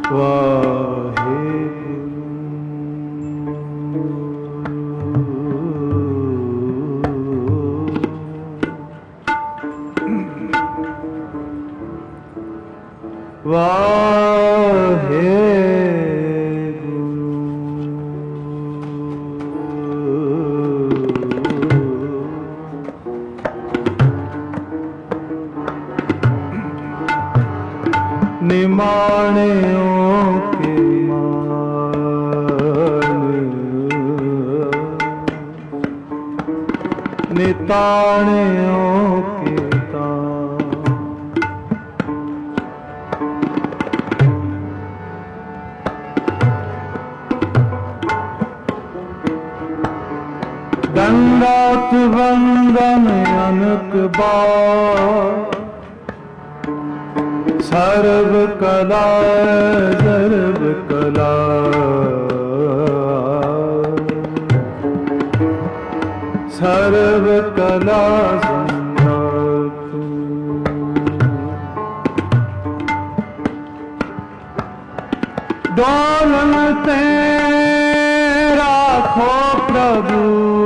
दंडात वंदन अनक बार सर्व कला सर्व कला सर्व कला डोलन ते राखो प्रभु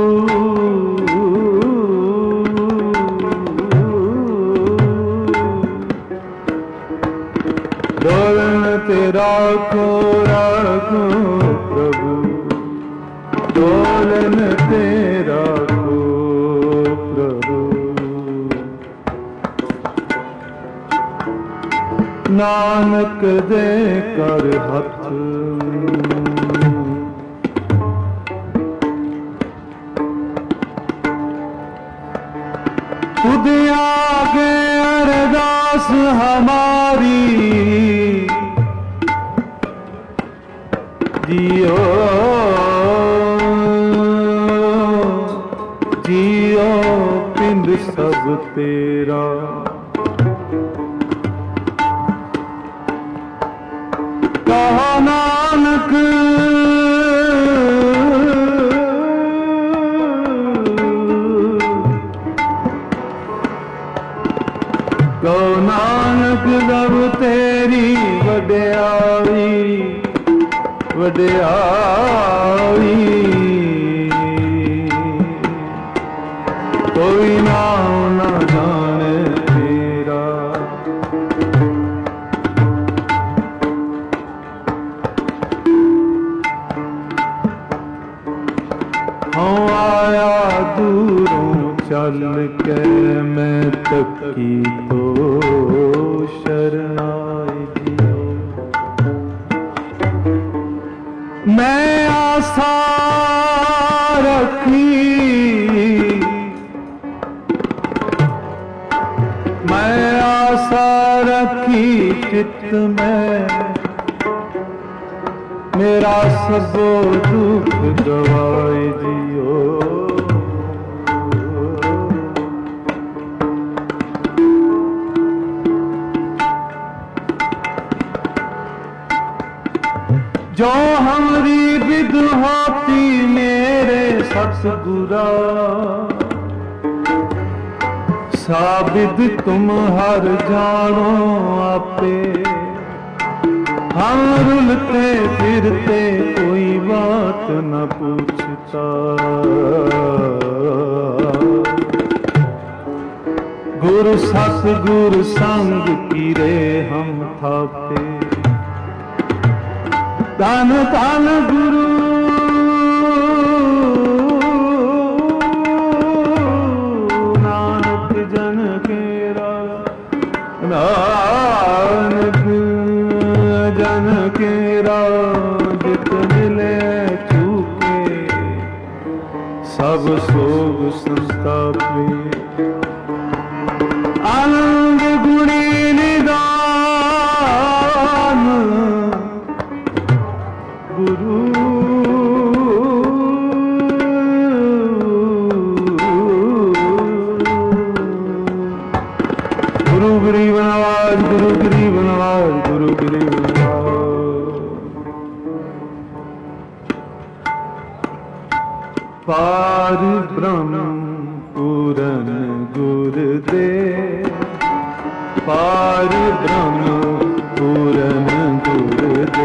डोलन ते राखो राखो प्रभु डोलन ते राखो प्रभु नानक दे कर हथ खुद आगे अरदास हमारी जियो जियो पिंड सब तेरा कहो नानक कहो नानक सब तेरी वड्याई वड्याई कोई नाम न जाने तेरा हाँ आया दूरों चल के मैं तकी तो शरणाई दियो मैं आशा रखी मैं आशा रखी चित्त में मेरा सबो दुख गवाई दियो जो हमारी विद होती मेरे सतगुरा साबिद तुम हर जानो आपे हम रुलते फिरते कोई बात न पूछता गुरु सतगुरु संग कीरे हम थापे धन धन गुरु नानक जन केरा नानक जन केरा जित मिले चूके सब सोग संतापे आनंद गुणी निदान गुरु गुरु गरीब नवाज गुरु गरीब नवाज गुरु गरीब नवाज पार ब्रह्म पूरन गुरुदेव पार ब्रह्म पूरन गुरुदेव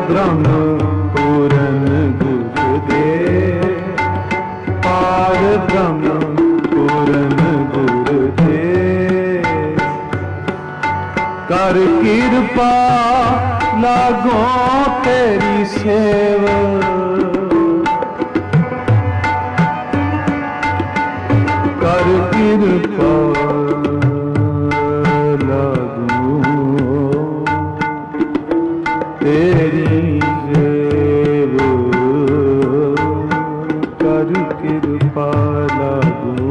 ब्रह्म पूरन गुरुदेव, पार ब्रह्म पूरन गुरुदेव। कर कृपा लागो तेरी सेवा, कर कृपा लागो तेरी सेवा, कर कृपा लागो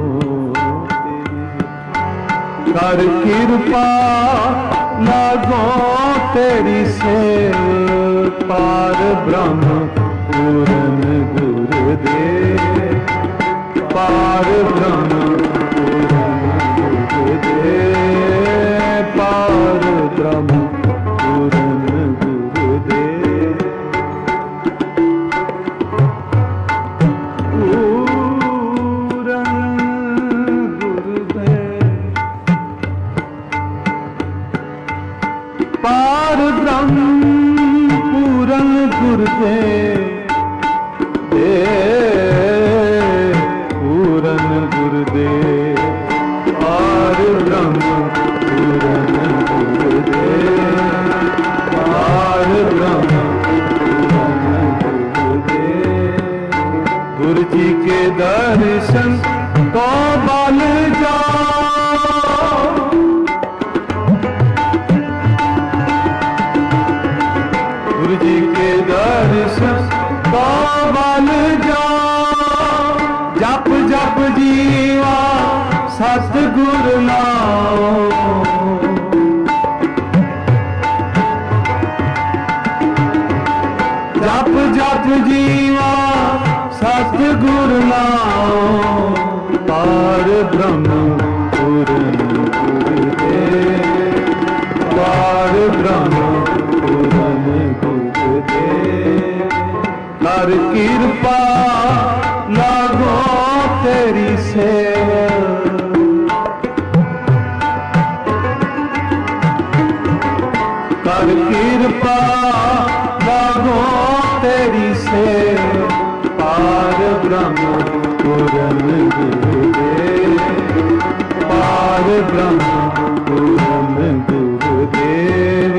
तेरी, कर कृपा लागो तेरी सेवा, पार ब्रह्म पूरन गुरुदेव, पार ब्रह्म पूरन गुरुदेव, पार ब्रह्म पूरन गुरुदेव। पूरन गुरुदेव, पार ब्रह्म पूरन गुरुदेव, पूरन गुरुदेव, पार ब्रह्म पूरन गुरुदेव, पार ब्रह्म पूरन गुरुदेव। गुरु जी के दर्शन को बल जाओ, गुरु जी के दर्शन को बल जाओ, जप जप जीवा सतगुर नाओ, जप जप जीवा सतगुर नाओ, पार ब्रह्म पूरन गुरुदेव, पार ब्रह्म पूरन गुरुदेव। कर कृपा लागो तेरी सेवा, कर कृपा लागो तेरी सेवा, पार ब्रह्म पूरन गुरुदेव, पार ब्रह्म पूरन गुरुदेव।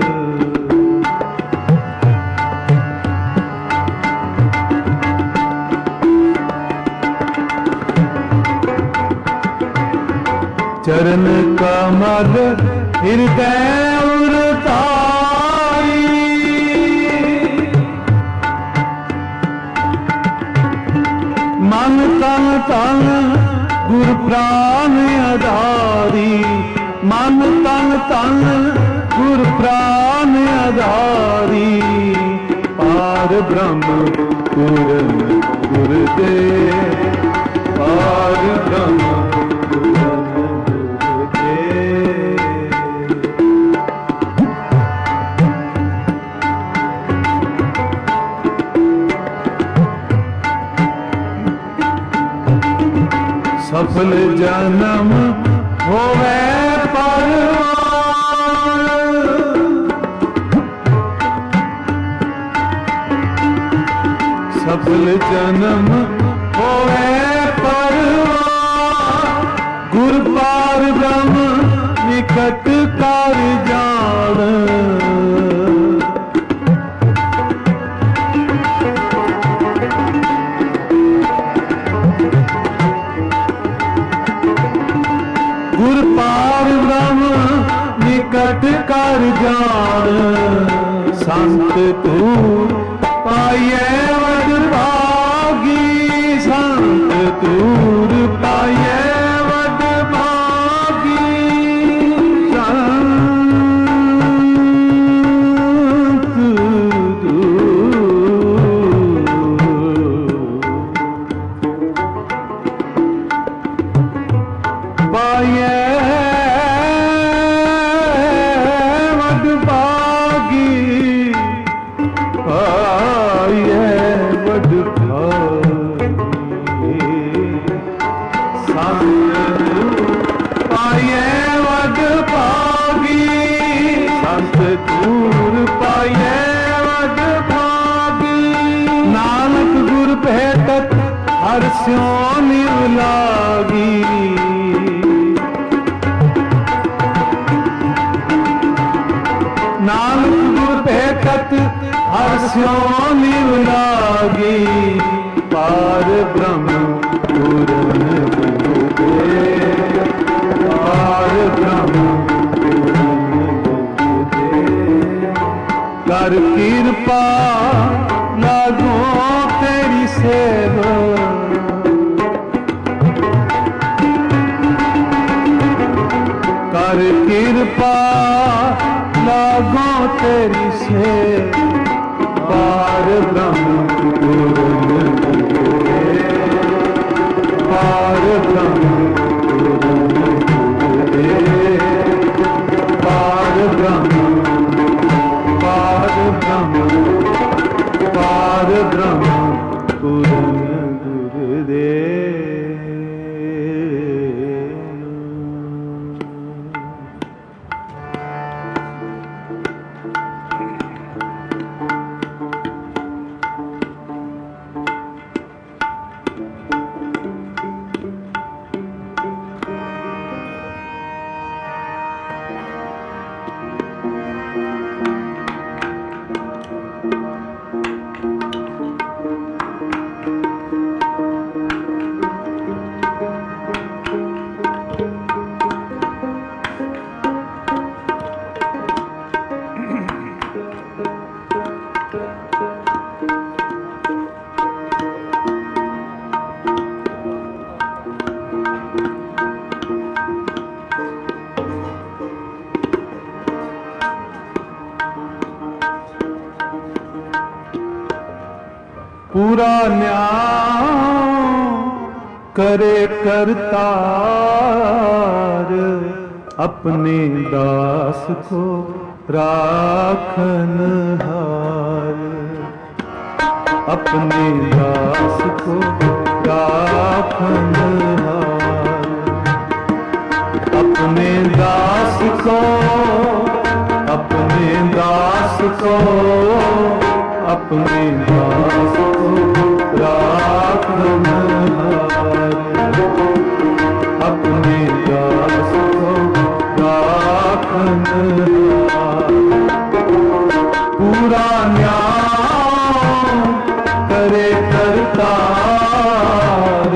चरण कमल हृदय उरताई, मन तन तन गुर प्राण आधारी, मन तन तन गुर प्राण आधारी, पार ब्रह्म पूरन गुरुदेव, पार ब्रह्म पूरन गुरुदेव। सफल जन्म होवे परवान, सफल जन्म होवे परवान, गुर पार ब्रह्म निकट कर जान, गुर पार ब्रह्म निकट कर जान, संत तू पाइये वड भागी, संत तूर पाइये वड भागी, संत तूर पाइये दूर पाए वग स्यों निव लागी। नानक गुर भेटत हर स्यों निव लागी। पार ब्रह्म पूरन गुरुदे, पार ब्रह्म पूरन गुरुदे। कर कृपा लागो तेरी सेवा, कर कृपा लागो तेरी सेवा। पार ब्रह्म पूरन गुरुदे, पार ब्रह्म पूरन गुरुदे। पार ब्रह्म, पार ब्रह्म, पार ब्रह्म पूरन गुरुदे। पूरा न्याय करे करतार, अपने दास को राखन हार। अपने दास को राखन हार। अपने दास को, अपने दास को, अपने दास को राखन हार। अपने दास को राखन हार। पूरा न्याय करे करतार,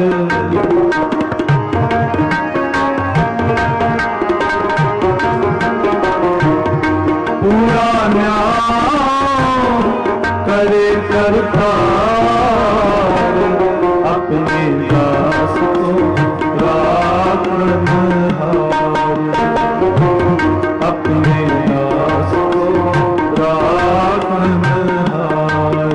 पूरा न्याय करे करतार। अपने दास को राखन हार। अपने दास को राखन हार।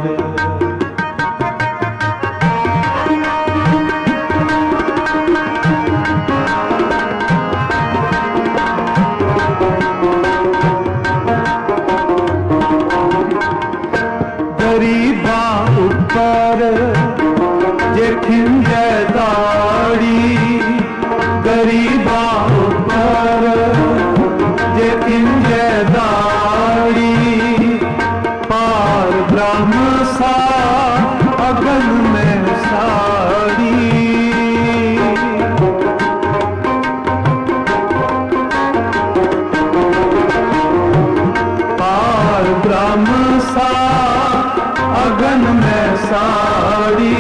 गरीबा ऊपर जेठिन जयदाड़ी। गरीबा ऊपर जेठिन जयदाड़ी। पार ब्रह्म सा अगन में साड़ी। पार ब्रह्म सा अगन में साड़ी।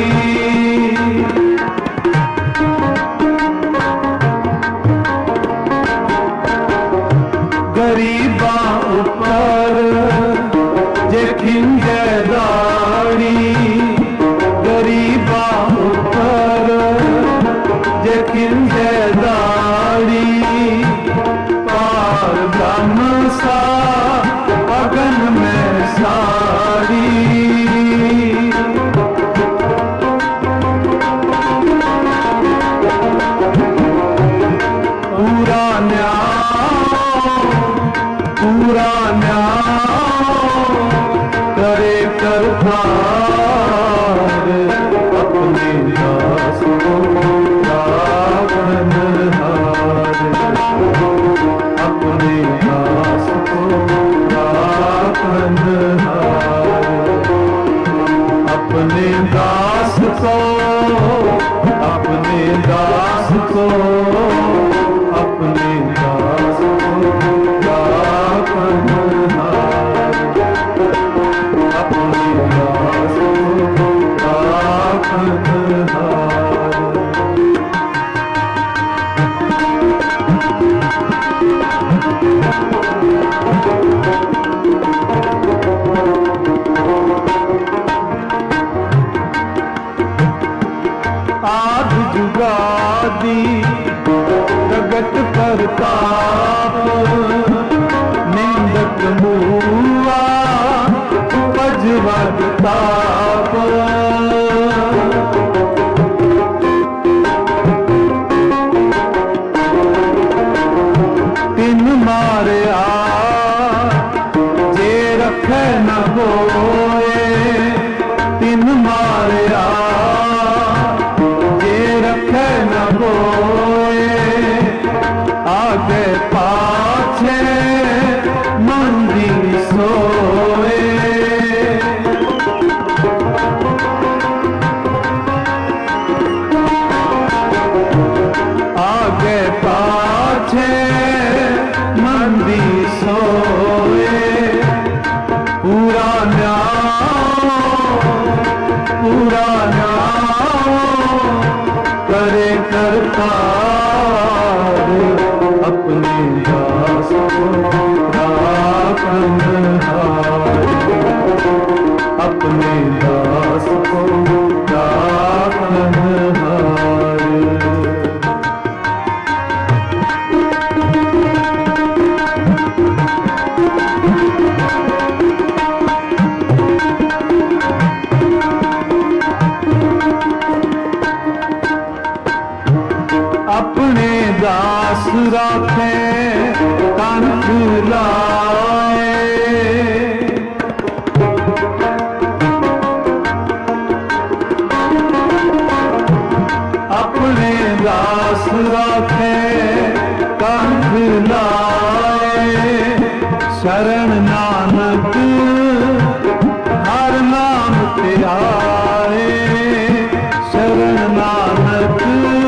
गरीबा ऊपर जेठिन जयदाड़ी। गरीबा ऊपर जेठिन जयदाड़ी। पार ब्रह्म सा अगन में साड़ी। पूरा न्याय, पूरा न्याय करे करतार। अपने दास को राखन हार। अपने दास को राखन हार। अपने दास को दास को, अपने दास को राखन हार, अपने दास को राखन हार। आद जुगादी प्रगट प्रताप, निंदक मुआ उपजवद ताप। तिन मारया जे रखे न होए, तिन मारया जे रखे न होए। आगे पाछे मंदी सोए, आगे पाछे मंदी सोए। पूरा न्याय, पूरा न्याय करे करतार, अपने दास को राखन हार, अपने दास को राखन हार। अपने दास राखे कंठ लाए, अपने दास राखे कंठ लाए। शरण नानक हर नाम ध्याए, शरण नानक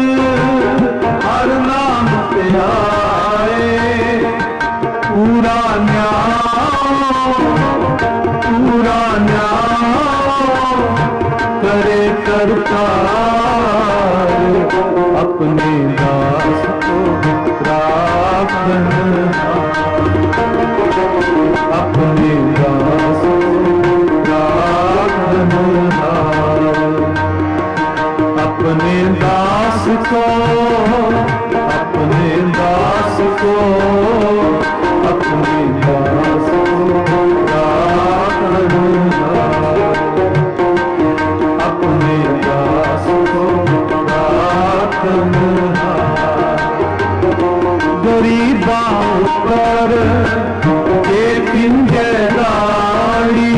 हर नाम ध्याए। पूरा न्याय, पूरा न्याय करे करतार, अपने दास को राखन हार, अपने दास को राखन हार। अपने दास को, अपने दास को, अपने दास को राखन हार, अपने दास को राखन हार। गरीबां पर ये पिंजराड़ी,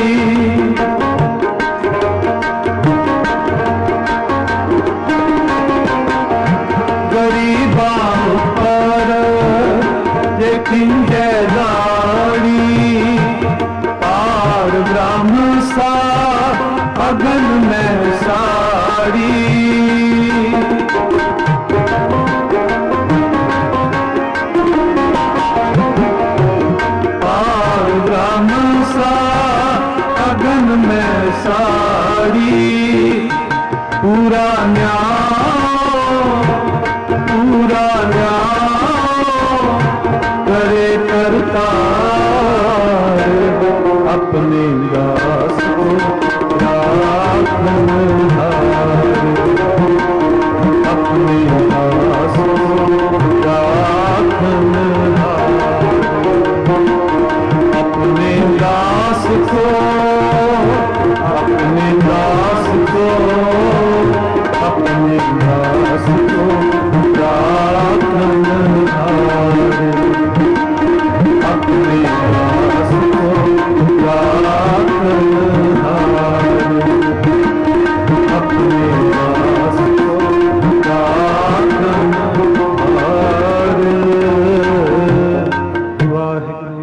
गरीबां पर ये पिंजराड़ी। पार ब्रह्म सा अगन में साड़ी, पार ब्रह्म सा अगन में साड़ी। पूरा न्याय, पूरा न्याय करे करतार, अपने दास को राखन हार, अपने दास को राखन हार। अपने दास को, अपने दास को, अपने दास को राखन हार, अपने दास को राखन हार, अपने दास को राखन हार। वाहिगुरू।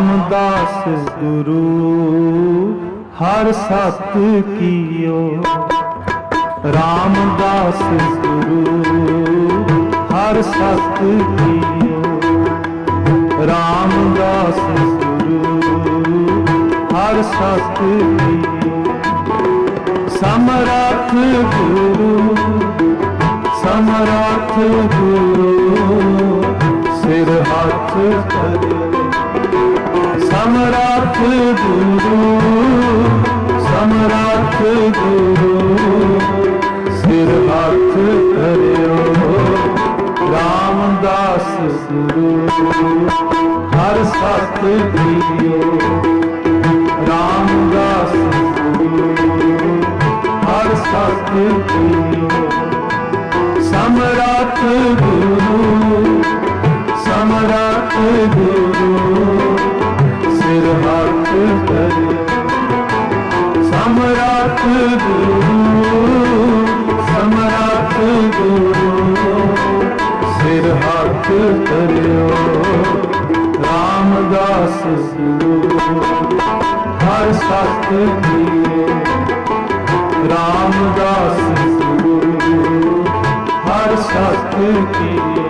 रामदास गुरु हर सत कियो, रामदास गुरु हर सत कियो, रामदास गुरु हर सत कियो। समरथ गुरु समरथ गुरु सिर हाथ धरे, समरथ गुरु समरथ गुरु सिर हाथ धरियो। रामदास गुरु हर सत कियो, रामदास गुरु हर सत कियो। समरथ गुरु समरथ गुरु सिर हाथ धरे, समरथ गुरु समरथ गुरु सिर हाथ धरियो। रामदास गुरु हर सत कियो, रामदास गुरु हर सत कियो।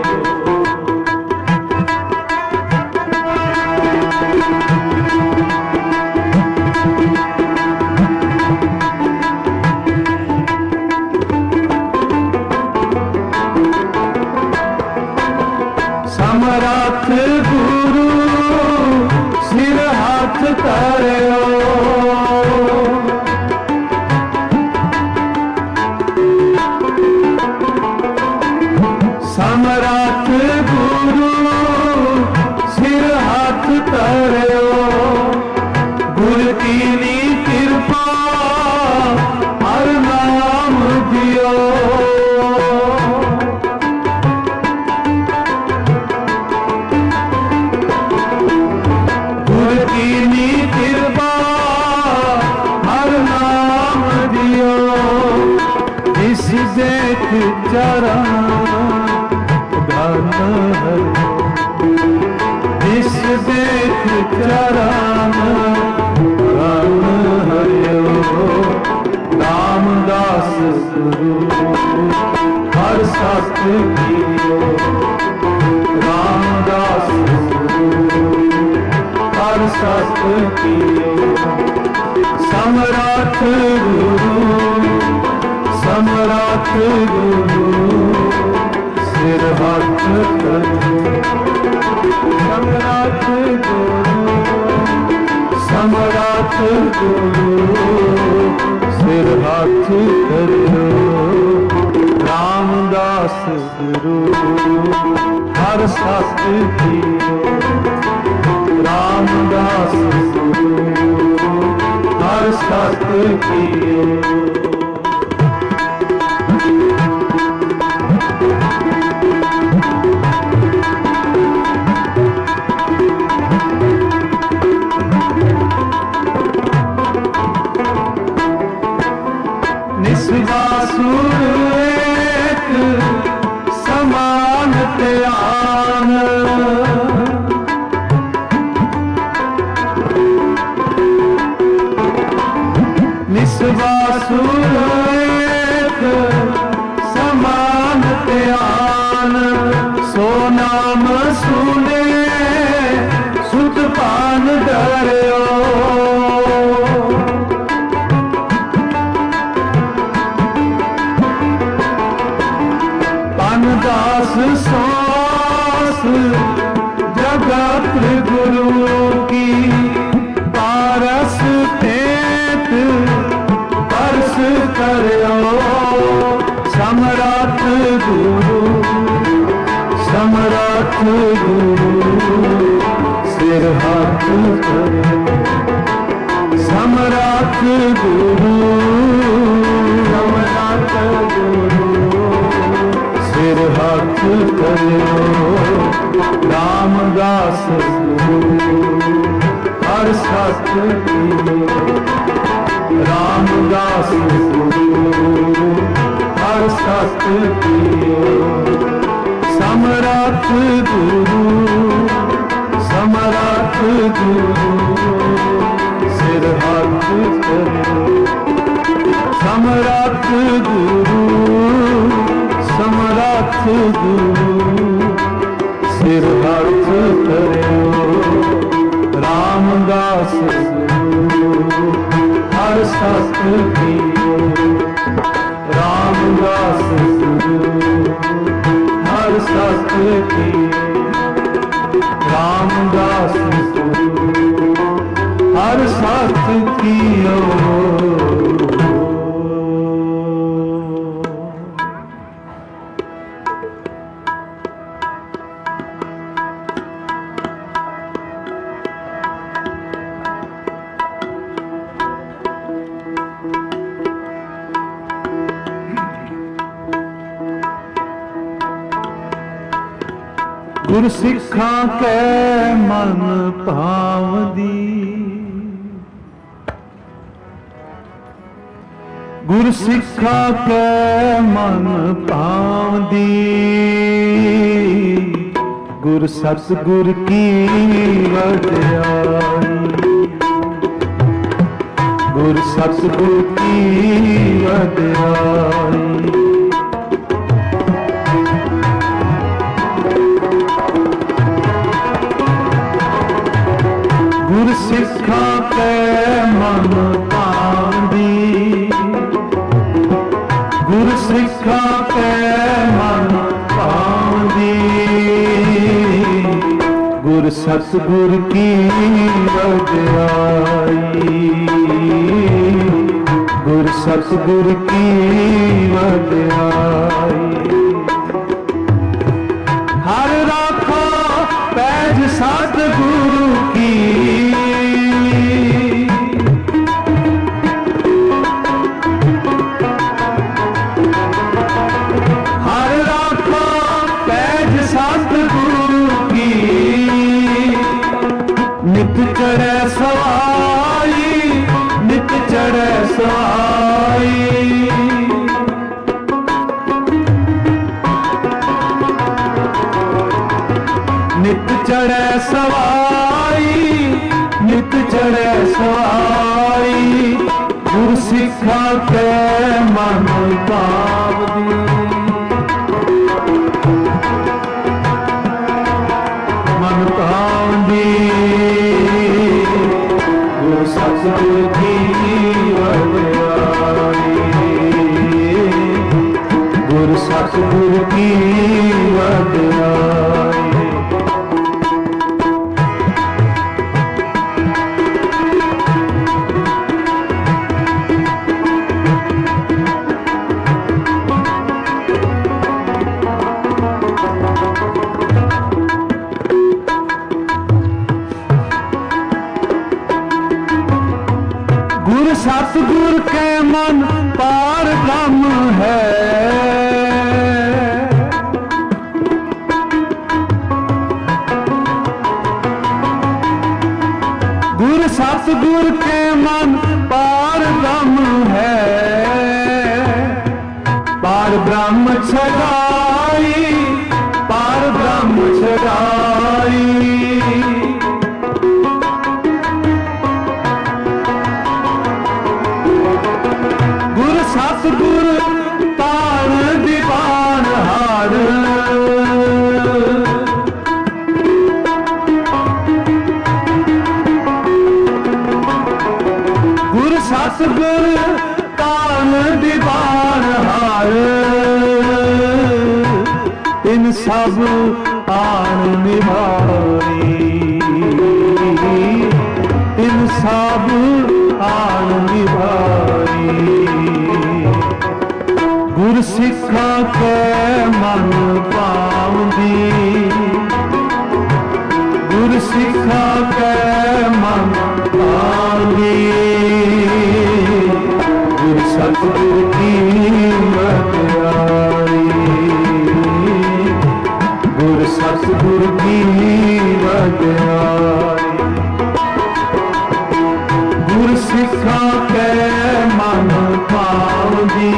समरथ गुरु सिर हाथ धरियो, समरथ गुरु सिर हाथ धरियो। गुर कीनी कृपा हर नाम दियो, गुर कीनी कृपा हर नाम दियो। जिस देख चरण धन हरियो, जिस देख चरण धन हरियो। रामदास गुरु हर सत कियो, रामदास गुरु हर सत कियो। समरथ गुरु समरथ गुरु सिर हाथ धरियो, समरथ गुरु समरथ गुरु सिर हाथ धरियो। रामदास गुरु हर सत कियो, रामदास गुरु हर सत कियो। निस्वासुर एक समान त्यान, निस्वासुर एक समान त्यान। सो नाम सुने सुत पान डरियो, दास सांस जगत गुरु की। पारस तेत परस करो, समरथ गुरु समरथ गुरु सिर हाथ धरियो, समरथ गुरु समरथ गुरु सिर हाथ धरियो। रामदास गुरु हर सत कियो, रामदास गुरु हर सत कियो। समरथ गुरु समरथ गुरु सिर हाथ करो समरथ गुरु समरथ गुरु सिर हाथ करो रामदास गुरु हर सत कियो रामदास गुरु हर सत कियो रामदास गुरु हर सत कियो। गुर सिखा के मन भावदी गुर सिखा के मन भावदी गुर सतगुर की वड्याई गुर सतगुर की वड्याई गुर सिखा के मन भावदी गुर सिखा के मन भावदी गुर सतगुर की वड्याई गुर सतगुर की वड्याई हर राखो पैज सतगुरु की हर राखो पैज सतगुरु की नित चढ़े सवाई नित चढ़े सवाई नित चढ़े सवाई नित चढ़े सवाई गुर सिखा के मन भावदी मन भावदी गुर सतगुर की वड्याई गुर सतगुर की वड्याई गुर सतगुर के मन पार ब्रह्म है गुर सतगुर के मन पार ब्रह्म है पार ब्रह्म छगाई पार ब्रह्म छगाई गुर सतगुर तान दीवान हार गुर सतगुर तान दीवान हार इन सब आन निभारी इन सब आन निभारी गुर सिखा के मन भावदी गुर सिखा के मन भावदी गुर सतगुर की वड्याई गुर सतगुर की वड्याई गुर सिखा के मन भावदी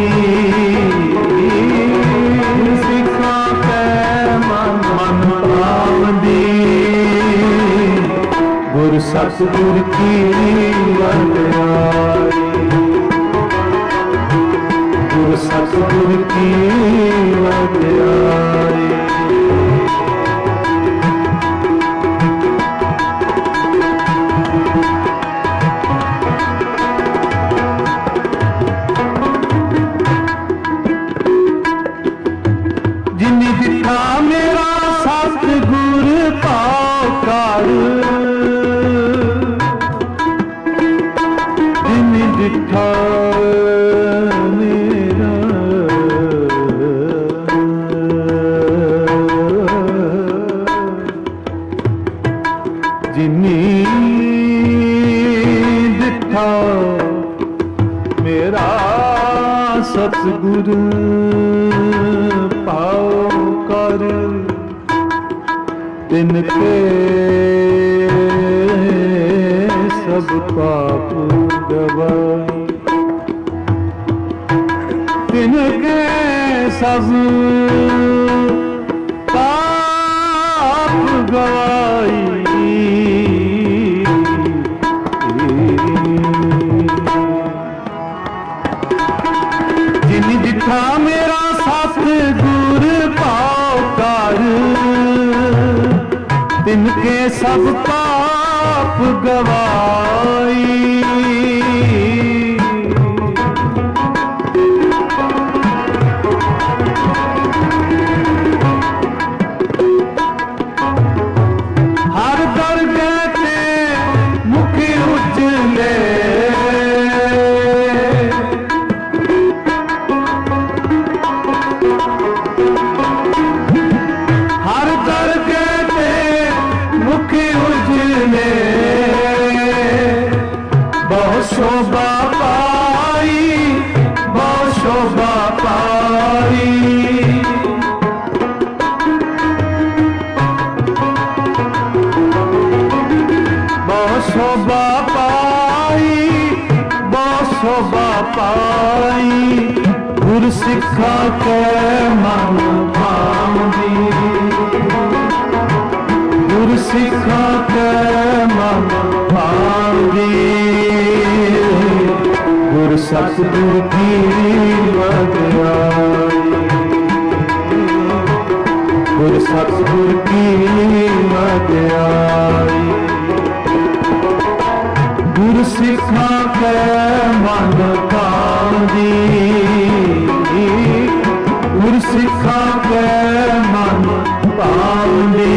सिखा के मन भावदी गुर सतगुर की वंदनाई, गुरु सतगुर की वंदनाई। जिन्नी दिखा मेरा सतगुर पाओ कर, जिन्नी दिखा मेरा जिन्नी दिखा मेरा सतगुर पाओ कर, तिनके सब पाप गवाई, तिनके सब पाप गवाई। जिन दिखा मेरा सतगुर पाओ कर, तिनके सब पाप गवाई। हर दरगह ते मुख उजले, हर दरगह ते मुख उजले, बहुत शोभा पाई, बहुत शोभा पाई। बहुत शोभा पाई, बहुत शोभा पाई। गुर सिखा के मन भांदी, गुर सिखा के मन भांदी। गुर सतगुर की वंदनाई, गुर सतगुर की वंदनाई। गुर सिखा के मन भांदी, गुर सिखा के मन भांदी।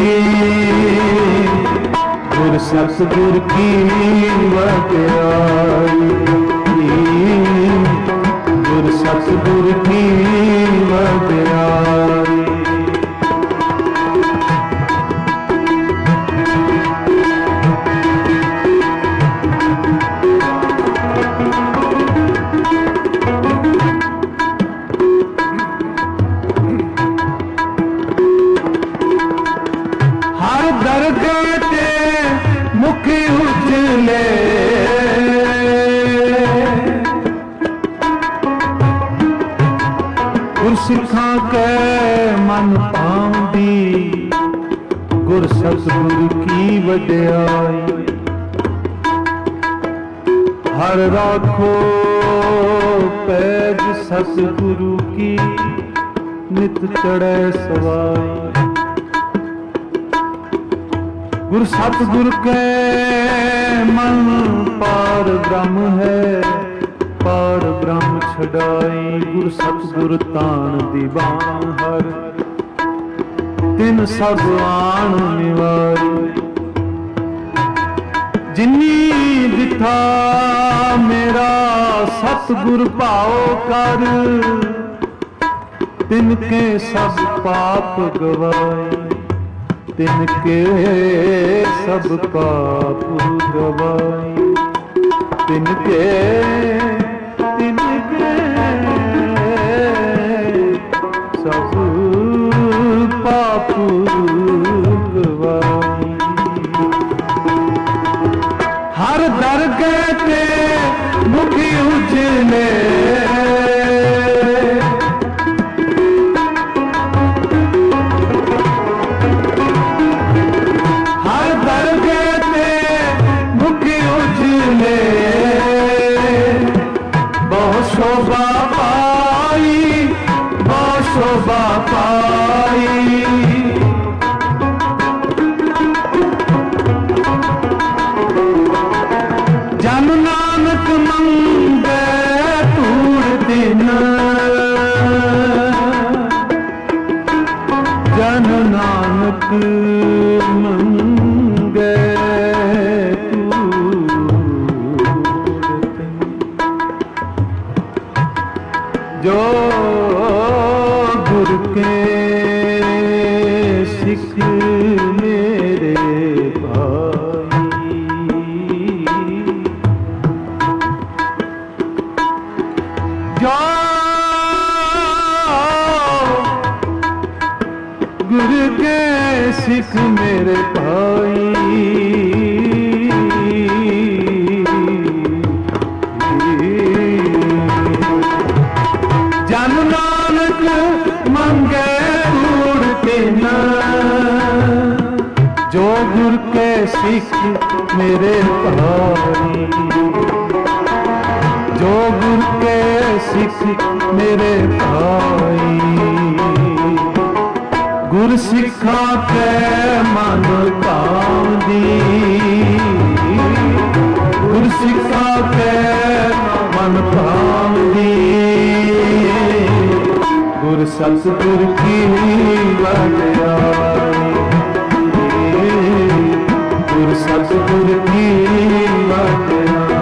गुर सतगुर की वंदनाई, गुर सतगुर की वंदनाई। हर दरगह ते मुख उजले, गुर सिखा के मन पांदी। गुर सतगुर की वड्याई, हर राखो पैज सतगुरु की, नित चढ़े सवाई। गुर सतगुर के मन पार ब्रह्म है, पार ब्रह्म छड़ाई। गुर सतगुर तान दीवान हर, तिन सब आन निवारी। जिन्नी दिथा मेरा सतगुर पाओ कर, तिनके सब पाप गवाई, तिनके सब पाप गवाई। तिनके तिनके सब पाप गवाई। हर दरगह ते मुख उजले, हर दरगह ते मंगे तूड़ देना जन नानक मंगे जो गुर के सिख मेरे भाई जो गुरु के सिख मेरे भाई जन नानक मंगे तूड़ देना जो गुरु के सिख मेरे भाई जो गुरु के सिख मेरे भाई गुर सिखा के मन पांदी गुर सिखा के मन पांदी गुर सतगुर की वड्याई गुर सतगुर की वड्याई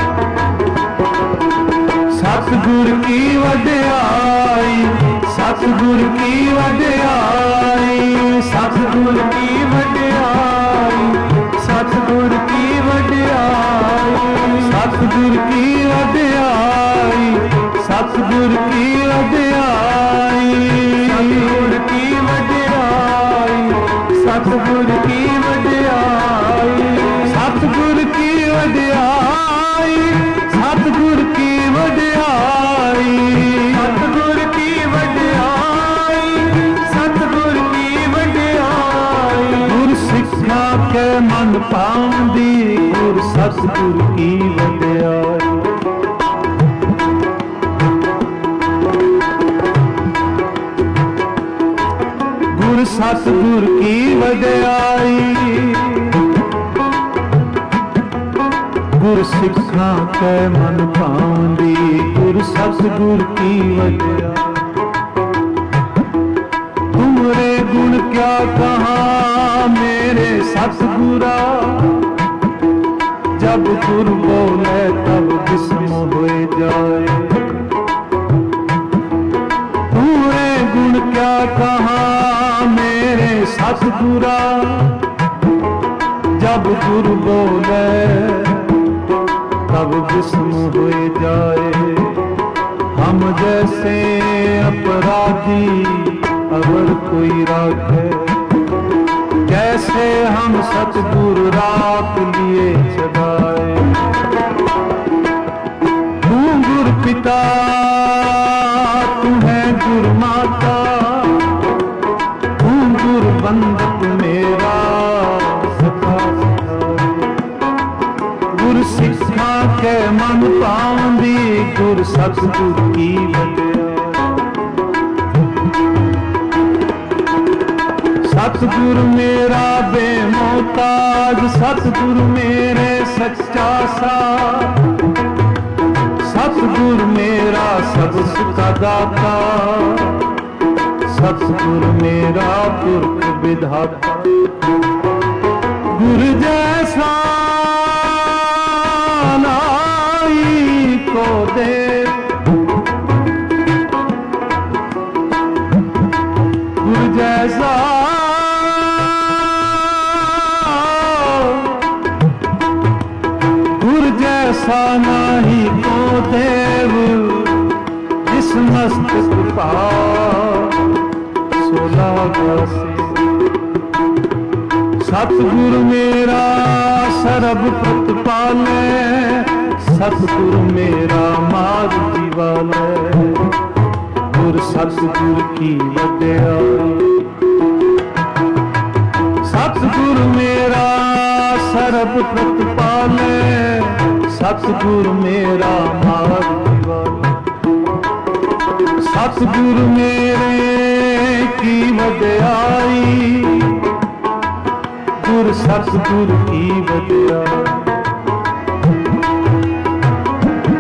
सतगुर की वड्याई सतगुर की वड्याई सतगुर की वड्याई सतगुर की वड्याई सतगुर की वड्याई सतगुर की वड्याई सतगुर की वड्याई सतगुर की वड्याई सतगुर की वड्याई सतगुर की वड्याई सतगुर की वड्याई सतगुर की वड्याई गुर सिखा के मन पांदी गुर सतगुर की वड्याई गुर सतगुर की वड्याई गुर सिखा के मन पांदी गुर सतगुर की वड्याई तुमरे गुण क्या कहा मेरे सतगुरा जब गुर बोले तब विस्म हो जाए तुमरे गुण क्या कहा मेरे सतगुरा जब गुर बोले तब विस्म हो जाए हम जैसे अपराधी अगर कोई राखे जैसे हम सतगुरु राख लिए चढ़ाए तू गुरु पिता तू है गुरु माता तू गुरु बंधक मेरा सखा गुरु सिखा के मन पांदी गुरु सतगुरु की वड्याई सतगुरु मेरा बेमोहताज सतगुरु मेरे सच्चा साथ सतगुरु मेरा सब सुख दाता सतगुरु मेरा पुरख विधाता गुरु जैसा नाई को दे गुरु जैसा जैसा नाही को देव जिस मस्तक पा सोलागा से सतगुरु मेरा सरब प्रतिपाले सतगुरु मेरा मार्ग जीवाले गुरु सतगुरु की वड्याई सतगुरु मेरा सरब प्रतिपाले सतगुरु मेरा मार्ग जीवाले सतगुरु मेरे की वड्याई गुरु सतगुरु की वड्याई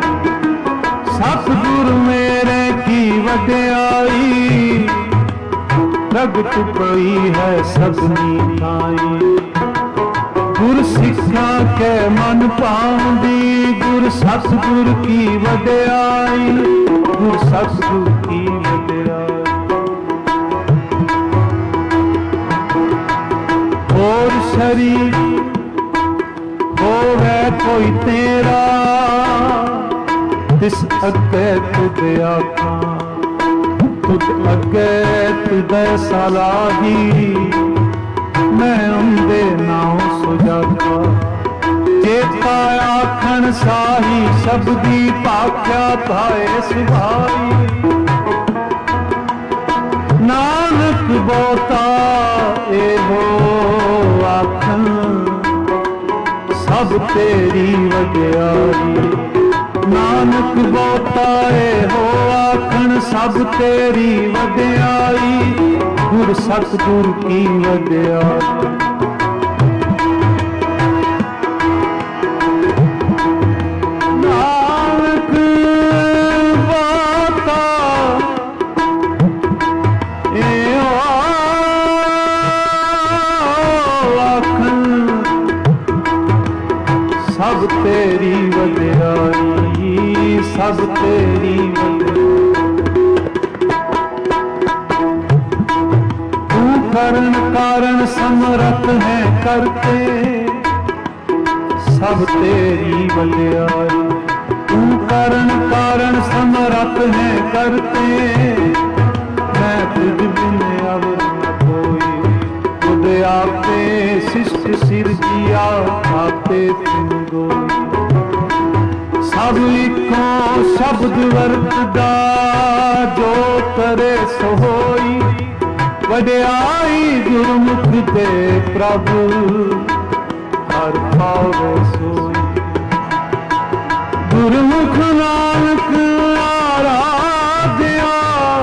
प्रगट पई है सदनी थाई। गुर सिखा के मन पाउंदी, गुर सतगुर की वड्याई, गुर सतगुर की वड्याई। और शरीर होवे कोई तेरा, तिस अगे तुद आखा, तुद अगे तुदे सलाही, मैं उंदे नाम सुजाता। जेता आखन साही शब्दी पाख्या पाए सुभाई। नानक बोता एहो आखन सब तेरी वड्याई। नानक बोता एहो आखन सब तेरी वड्याई, गुर सतगुर की वड्याई। सब तेरी वड्याई, सब तेरी वड्याई। तू करण कारण समर्थ है करते, सब तेरी वड्याई। तू करण कारण समर्थ है करते, मैं तुझ बिन अवर न कोई। खुद आपे शिष्ट सिरजिया, आपे तुम गोई। सब लिखो शब्द वरतदा, जो करे सो होई। वड्याई गुरमुख दे प्रभु, हर पावे सोई। गुरमुख नानक आराध्या,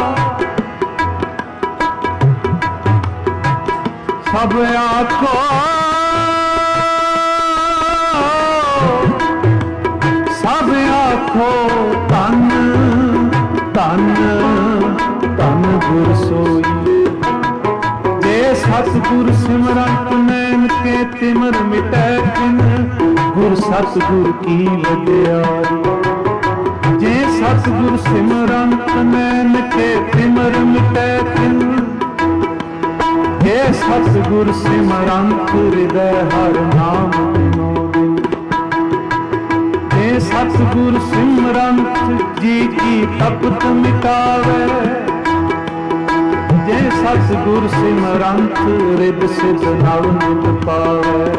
सब आखो सब आखो तन तन तन गुर सोई। जे सतगुर सिमरंत नैन के तिमर मिटै किन, गुर सतगुर की वड्याई। जे सतगुर सिमरंत नैन के तिमर मिटै किन, हे सतगुर सिमरंत हृदय हर नाम दिनो दिन। हे सतगुर सिमरंत जी की तपत मिटावे, जे सतगुर सिमरंत रिद सिद्ध नव नित पावे।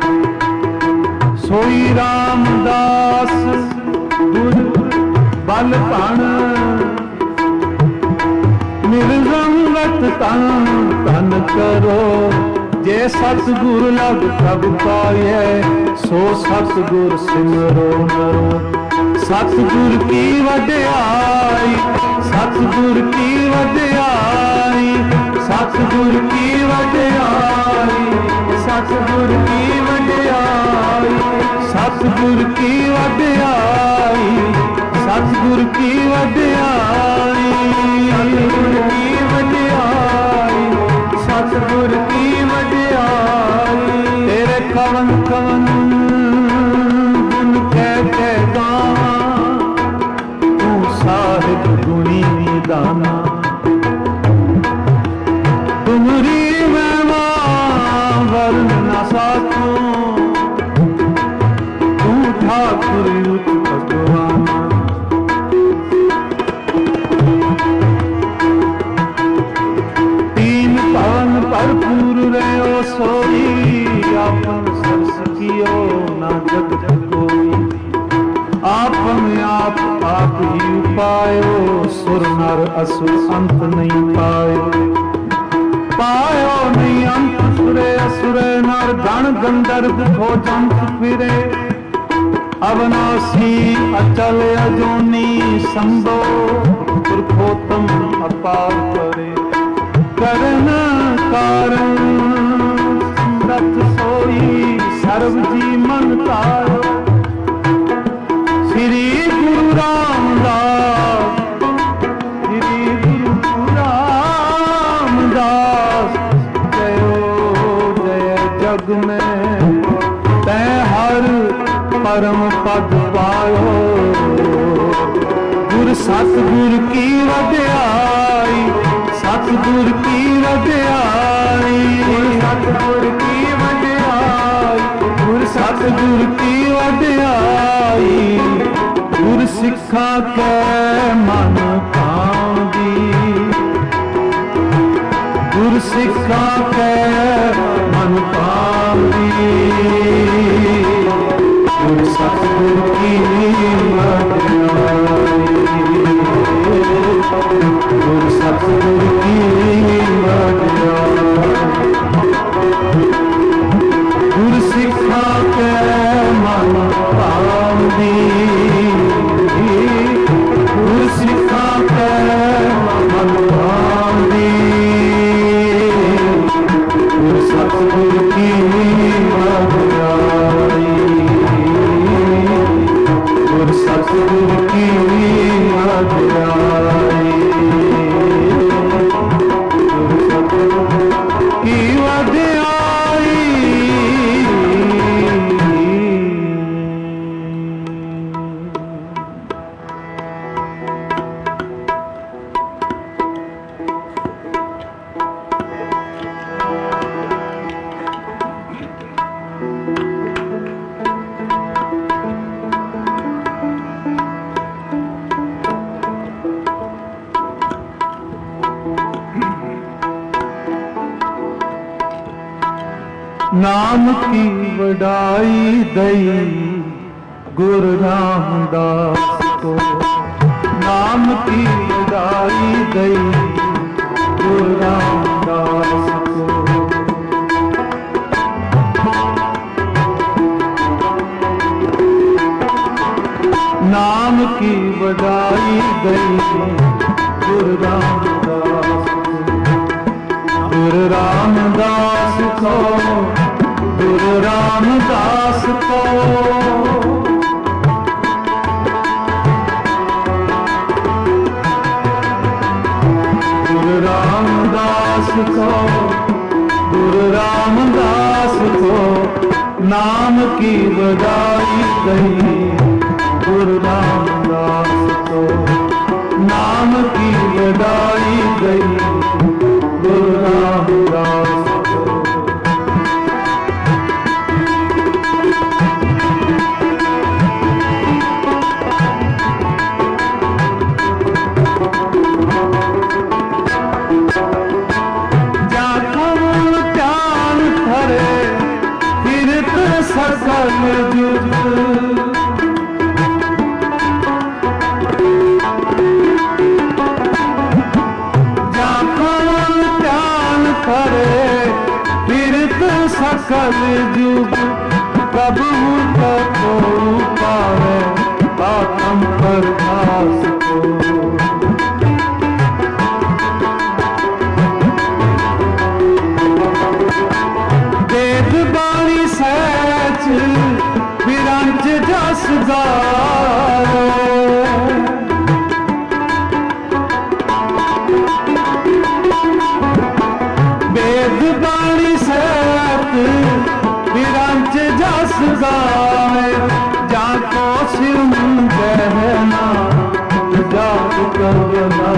सोई रामदास गुर बल भण, निर्गंगत तन तन करो। जे सतगुर लग तब पाए, सो सतगुर सिमरो नरो। सतगुर की वड्याई, सतगुर की वड्याई, सतगुर की वड्याई, सतगुर की वड्याई, सतगुर की वड्याई, सतगुर की वड्याई, सतगुर की वड्याई, सतगुर की वड्याई। तेरे कवन कवन गुण कह गावां, तू साहिब गुणी दाना। तुमरी महिमा वर्ण न साकूं, तू ठाकुर युत भगवान। भरपूर रहो सोई, आपन सरस कियो ना जगत कोई। आपन आप ही उपायो, सुर नर असुर अंत नहीं पायो। पायो नहीं अंत सुरे असुर नर, गण गंधर्व हो जंत फिरे। अविनाशी अचल अजोनी, संभो पुरखोत्तम अपार करे। करण कारण समरथ सोई, सर्व जी मन तारो। श्री गुरु रामदास, श्री गुरु रामदास। पद पायो। गुर सतगुर की वड्याई, सतगुर की वड्याई, सतगुर की वड्याई, गुर सतगुर की वड्याई। गुर सिखा के मन पांदी, गुर सिखा के मन पांदी। गुर सतगुर की वड्याई, गुर सतगुर की वड्याई। गुर सिखा के मन पांदी, गुर सिखा के मन पांदी। गुर सतगुर की वड्याई, गुर सतगुर की वड्याई, गुर सतगुर की वड्याई। नाम की वडाई दई गुरु रामदास को, नाम की वडाई दई गुरु रामदास को। नाम की वडाई दई गुरु रामदास को, गुरु रामदास को, गुरु रामदास को। गुरु रामदास को, गुरु रामदास को। नाम की वडाई गई गुरु रामदास को, नाम की वडाई गई गुरु रामदास को। सकल जुग जाखन ध्यान करे फिरत सकल जुग। कबू तको पावे आत्म प्रकाश को, वेद बाणी सच विरंज जस गायो। वेद बाणी सच विरंज जस गाए। जाको सिर गहना जात करना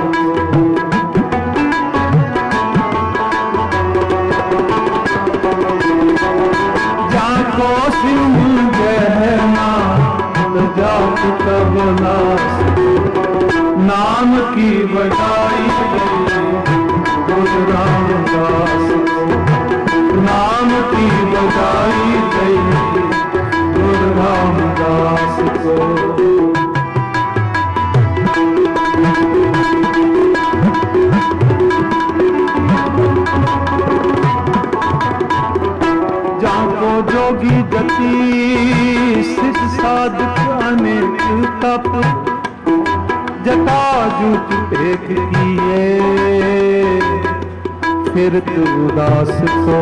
जाको सिंह गहना जात कब नास। नाम की वडाई गुरु रामदास को, नाम की वडाई गई गुरु रामदास को। जाको जोगी गति सिद्ध साधक अनेक तप। जटा जूट एक किए फिर तू उदास को।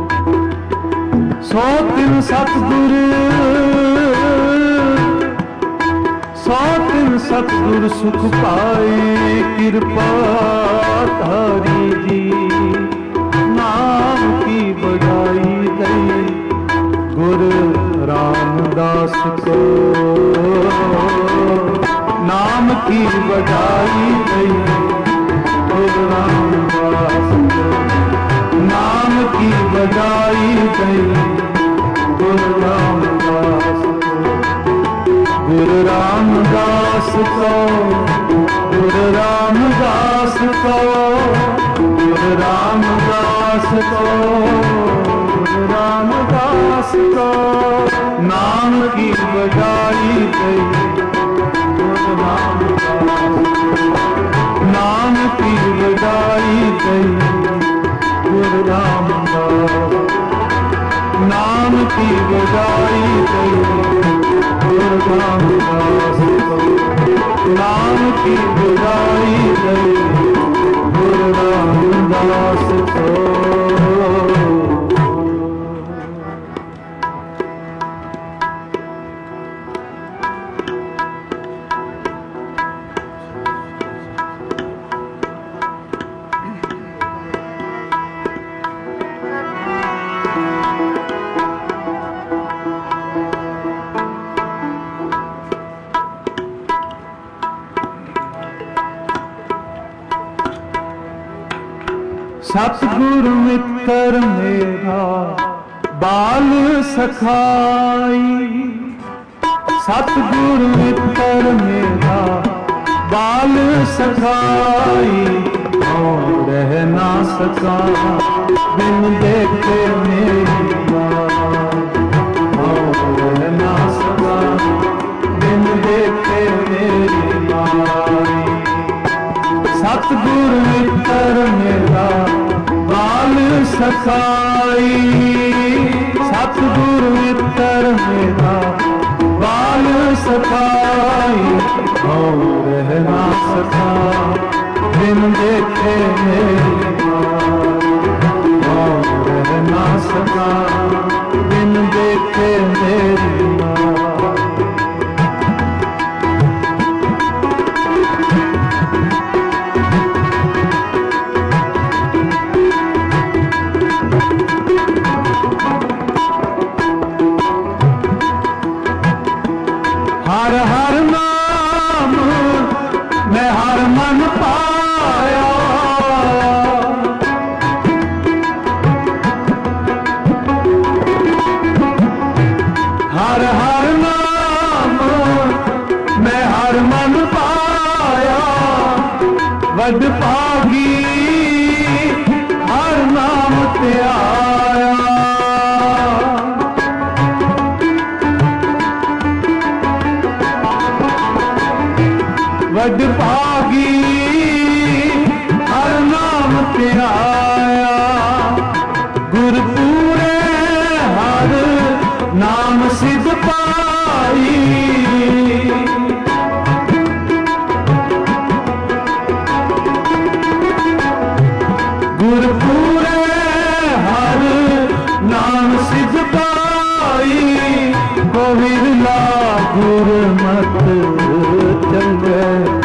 सौ दिन सतगुर, सौ दिन सतगुर सुख पाए कृपा तारी जी। नाम की बड़ाई गई गुरु रामदास को नाम की बजाई गई, गुरु रामदास को नाम की बजाई गई, गुरु रामदास को, गुरु रामदास को, गुरु रामदास को, गुरु रामदास को, गुरु रामदास को नाम की बजाई गई, गुरु रामदास नाम की बजाई गई, गुरु रामदास नाम की बजाई गई, गुरु रामदास नाम की बजाई गई, गुरु रामदास को। सतगुरु मित्र मेरा बाल सखाई, सतगुरु मित्र मेरा बाल सखाई, और रह ना सका बिन देखे मेरी बात, और रह ना सका बिन देखे मेरी बात। सतगुरु मित्र मेरा बाल सखाई, सतगुरु मित्र मेरा बाल सखाई, और रह ना सका बिन देखे मेरी बात, और रह ना सका बिन देखे मेरी बात। हर हर नाम मैं हर मन पाया, हर हर नाम मैं हर मन पाया, वड पागी हर नाम ते आया। वड पागी हर नाम ते आया, गुरपुरे हर नाम सिद्ध पाई, गुरपुरे हर नाम सिद्ध पाई, को विरला गुरमत चले,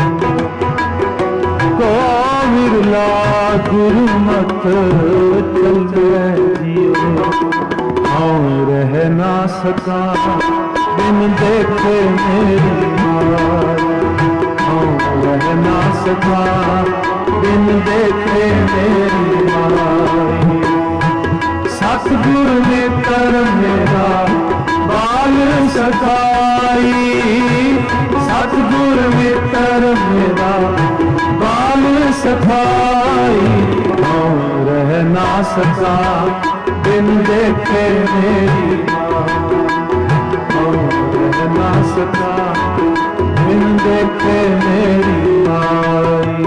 को विरला गुरुमत चले जियो, और रह ना सका बिन देखे मेरी मार, और रह ना सका बिन देखे मेरी मार। सतगुरु मित्र मेरा बाल सखाई, सतगुरु मित्र मेरा बाल सखाई, और रह ना सका बिन देखे मेरी बात, और रह ना सका बिन देखे मेरी बाई।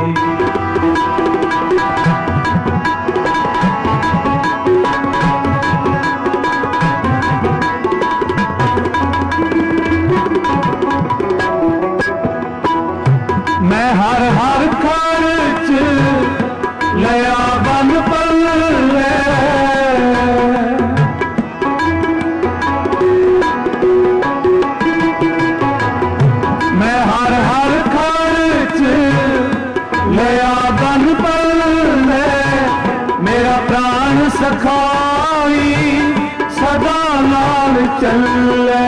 मैं हर हर खर्च लया बन पल्ले, मैं हर हर खर्च लया बन पल्ले, मेरा प्राण सखाई सदा नाल चले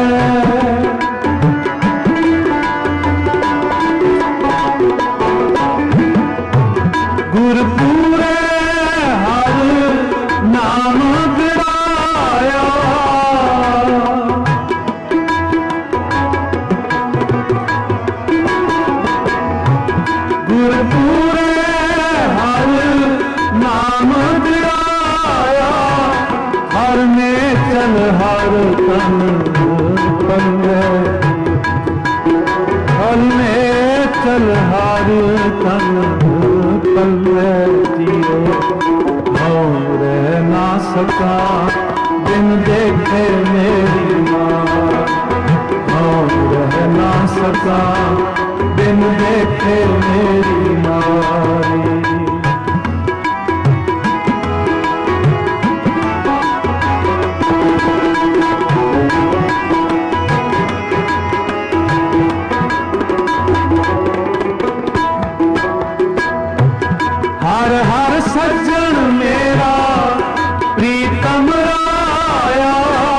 गुरपुरे हर नाम गिराया गुरपुरे हर नाम गिराया हर में चल हर तन पल्ले हर में चल हर तन पल्ले जियो हम रह ना सका बिन देखे मेरी माँ हम रह ना सका बिन देखे मेरी नारी हर हर सज्जन मेरा प्रीतम राया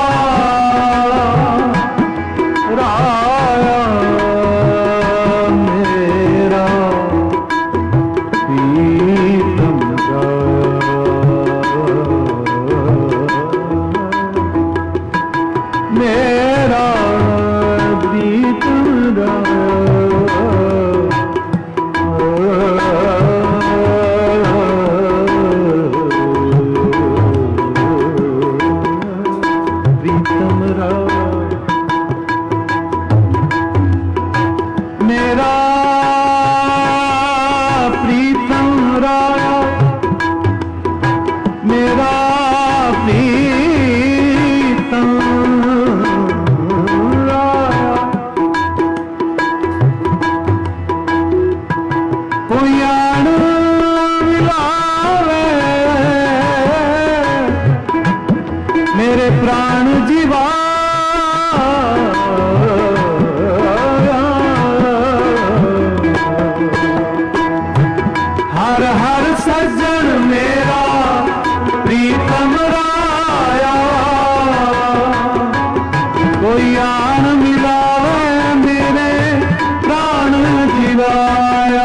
राया मेरा प्रीतम राया मेरा प्रीतम राया मेरा प्रीतम राया मेरा प्रीतम राया कोई आन मिलावे मेरे प्राण जीवा हर हर सज्जन मेरा प्रीतम राया कोई आन मिलावे मेरे प्राण जिवाया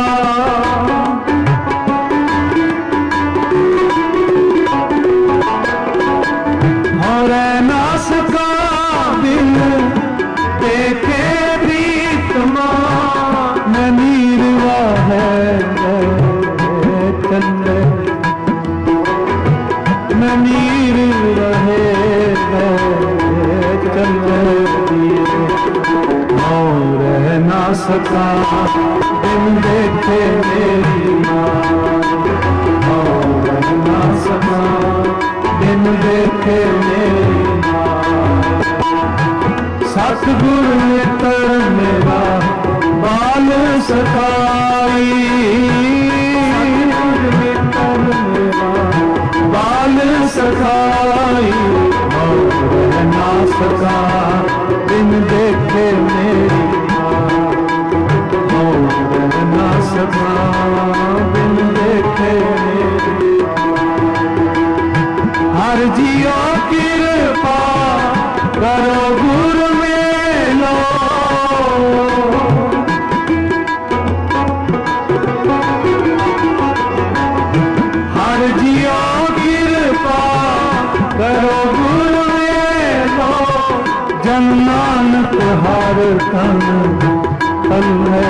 और ना सका बिन देखे प्रीतमा मैं नीरवा है चले मैं नीर रहे चले रह ना सका बिन देखे मेरी माँ रह ना सका बिन देखे मेरी माँ सतगुर नेत्र मेरा बाल सखाई बाल सखाई और रह ना सका बिन देखे मेरी और रह ना सका बिन देखे मेरी हर जियो कृपा करो गुरु मेलो हर जियो कृपा करो गुरु मेलो जन नानक हर तन तन है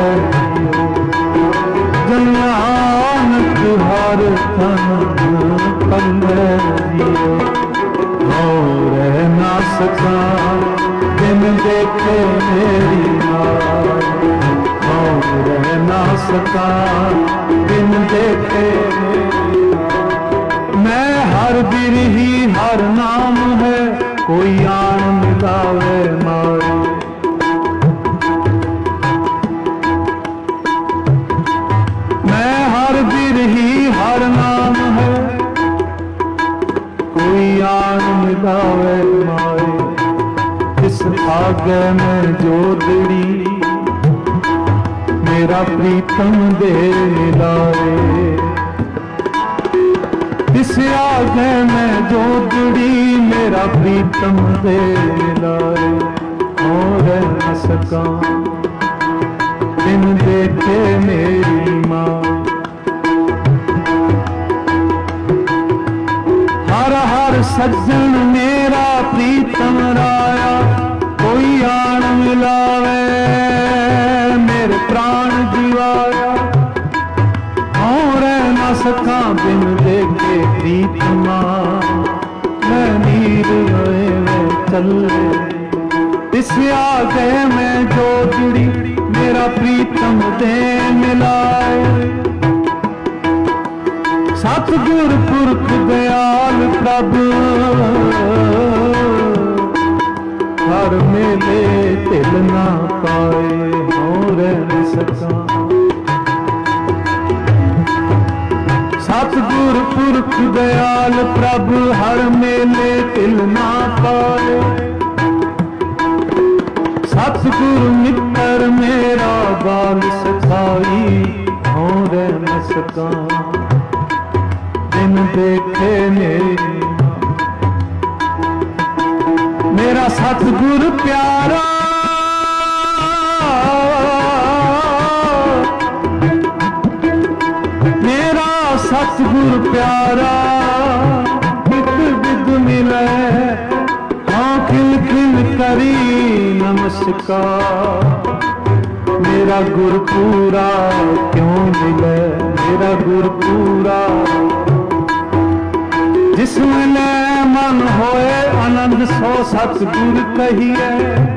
जन नानक हर तन तन है रह ना सका बिन देखे मेरी माँ रह ना सका बिन देखे मेरी मैं हर बिरही हर नाम है कोई आन मिलावे मारे मैं हर बिरही हर नाम है कोई आन मिलावे मारे इस आगे में जोदड़ी मेरा प्रीतम दे मिलावे जिस आगे मैं जो जुड़ी मेरा प्रीतम दे लाए और न सका बिन देखे मेरी माँ। हर हर सज्जन मेरा प्रीतम राया कोई आन मिलावे मेरे प्राण जीवाया और न सका बिन देखे प्रीतमा। मैं नीर गए में चल इस आगे मैं जो जुड़ी मेरा प्रीतम दे मिलाए। सतगुर पुरख दयाल प्रभु हर मेले तिल ना पाए और न सका। सतगुर पुरख दयाल प्रभु हर मेले तिल ना पाए। सतगुर मित्र मेरा बाल सखाई और न सका बिन देखे मेरा सतगुर प्यारा। मेरा सतगुर प्यारा बिद बिद मिले हाँ खिल खिल करी नमस्कार। मेरा गुर पूरा क्यों मिले मेरा गुर पूरा जिसमें मन होए आनंद सो सतगुर कहिए।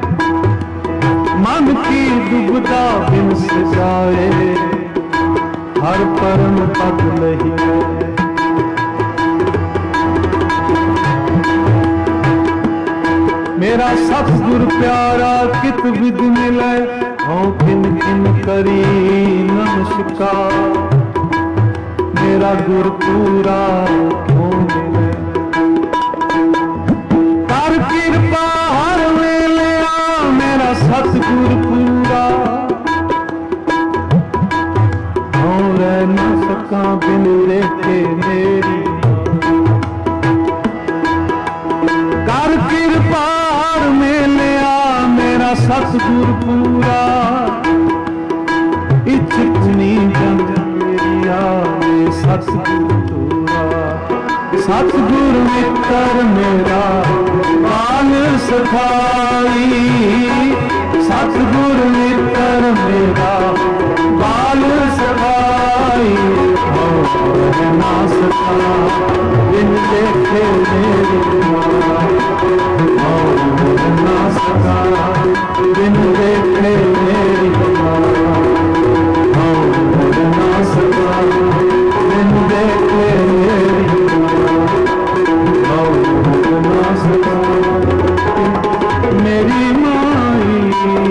मन की दुबदा बिन सजाए हर परम पद लहिए। मेरा सतगुर प्यारा कित विद मिले हो किन किन करी नमस्कार। मेरा गुर पूरा क्यों मिले कर कृपा हर वेले मेरा सतगुर पूरा और न सका बिन देखे मेरी। कर कृपा हर मेले मेरा सतगुर पूरा इच्छुनी जन मेरिया सतगुर पूरा। सतगुर मित्र मेरा बाल सखाई। सतगुर मित्र मेरा बाल सखाई और ना सका बिन देखे मेरी माँ। और ना सका बिन देखे मेरी माँ। और ना सका बिन देखे मेरी माँ। और ना सका मेरी माई।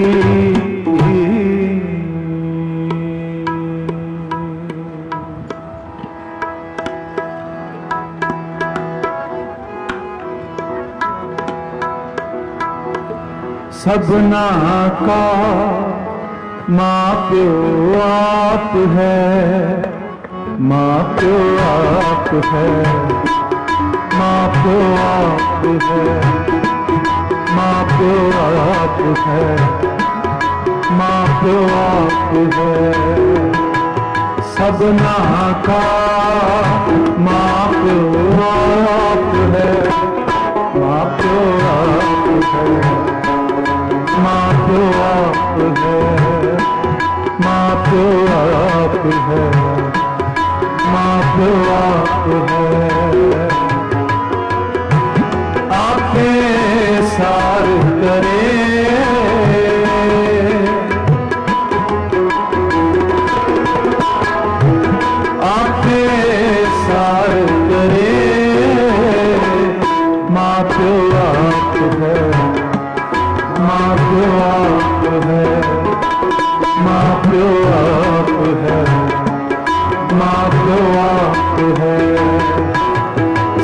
सबना का माँ प्यो आप है। माँ प्यो आप है। माँ प्यो आप है। माँ प्यो आप है। माँ प्यो आप है। सबना का माँ प्यो आप है। माँ प्यो आप है। माँ प्यो आप है। माँ प्यो आप है। माँ प्यो आप है। आपे सार करे आपे सार करे। माँ प्यो आप है। माँ प्यो आप है। माँ प्यो आप है। माँ प्यो आप है।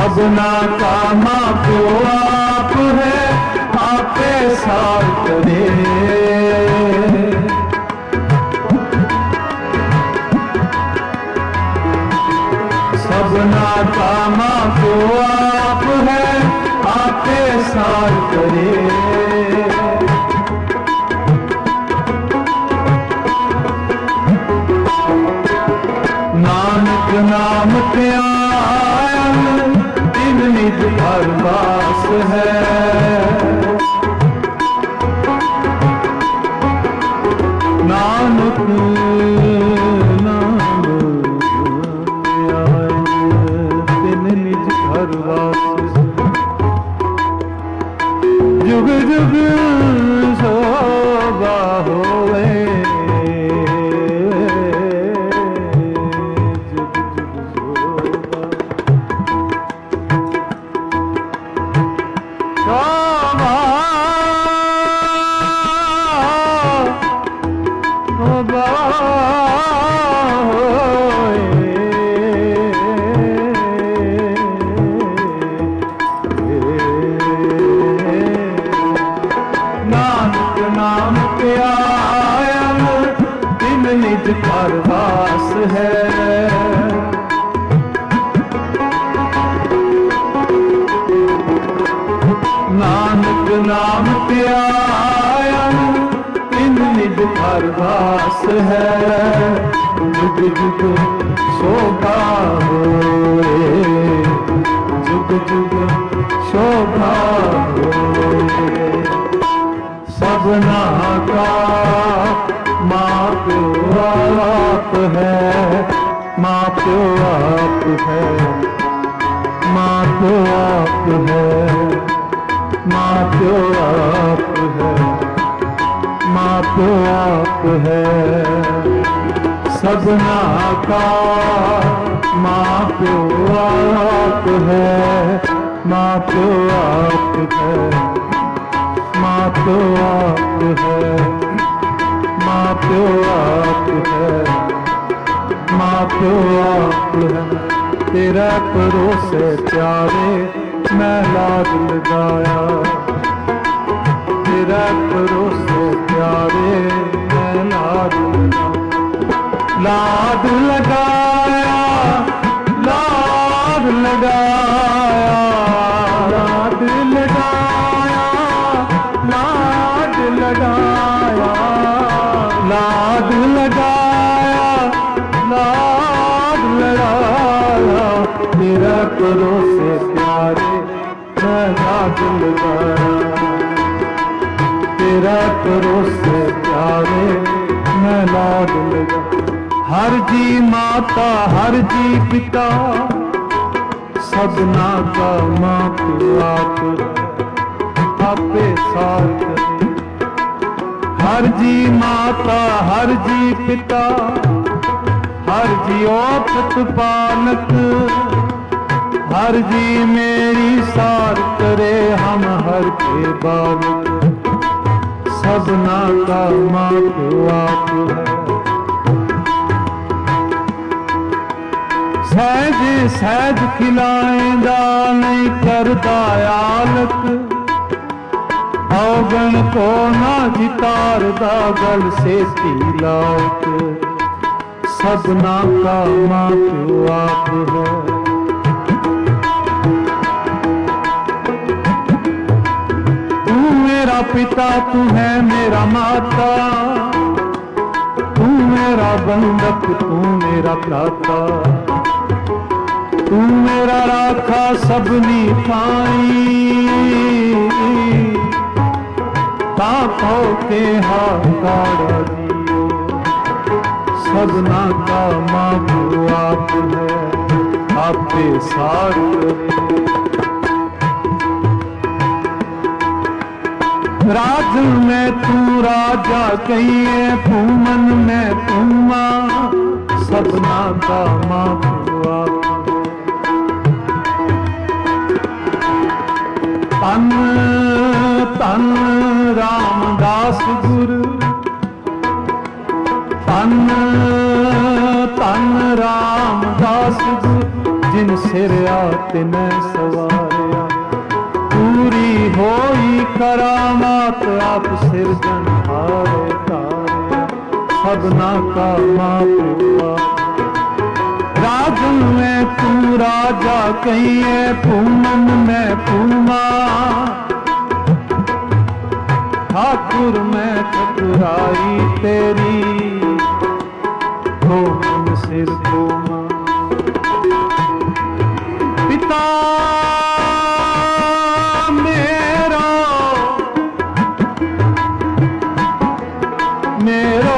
सबना का माँ प्यो आप है, आपे सार करे। सबना का माँ प्यो आप है, आपे सार करे। नानक नाम ते आयन तिन निज घर वास है। नानक नाम ते आयन तिन निज घर वास है। जुग जुग शोभा होवे, घर वास है। नानक नाम पे आयन तिन निज घर वास है। जुग जुग शोभा होए, जुग जुग शोभा होए। सबना का माँ प्यो आप है, माँ प्यो आप है, माँ प्यो आप है, माँ प्यो आप है, माँ प्यो आप है। सबना का माँ प्यो आप है, माँ प्यो आप है, माँ प्यो आप है, माँ प्यो आप है, माँ प्यो आप है। तेरा परोसे प्यारे मैं लाड लगाया, तेरा परोसे प्यारे मैं लाड लगाया, लाड लगाया, लाड लगाया, लाड लगाया, लाड लगाया, लाड लगाया। तेरा परोसे प्यारे मैं लाड लगाया, तेरा परोसे प्यारे मैं लाड लगा। हर जी माता हर जी पिता सबना का माँ प्यो आप आपे साथ। हर जी माता हर जी पिता हर जी औपत पालक, हर जी मेरी सार करे हम हर के बालक। सबना का माँ प्यो आप है। सहज सहज खिलाएंदा नहीं करदा आलक, अवगण को ना जितारदा गल से लाउक। सबना का माँ प्यो आप है। तू मेरा पिता तू है मेरा माता, तू मेरा बंधक तू मेरा भ्राता, तू मेरा राखा सबनी पाई। पापों के हाकारा दियो, सबना का माँ प्यो आप है, आपे सार करे। राज में तू राजा कहिए, भूमन में तू माँ, सबना का माँ प्यो आप। तन तन रामदास गुरु, तन तन रामदास गुरु, जिन सिरया तिने सवारिया। पूरी होई करामात आप सिरजनहारे तारे, सबना का मां प्यो राजन में तू राजा कहिए, पूमन में पूमा ठाकुर में चतुराई तेरी, गोविंद सिर पूमा। पिता मेरो मेरो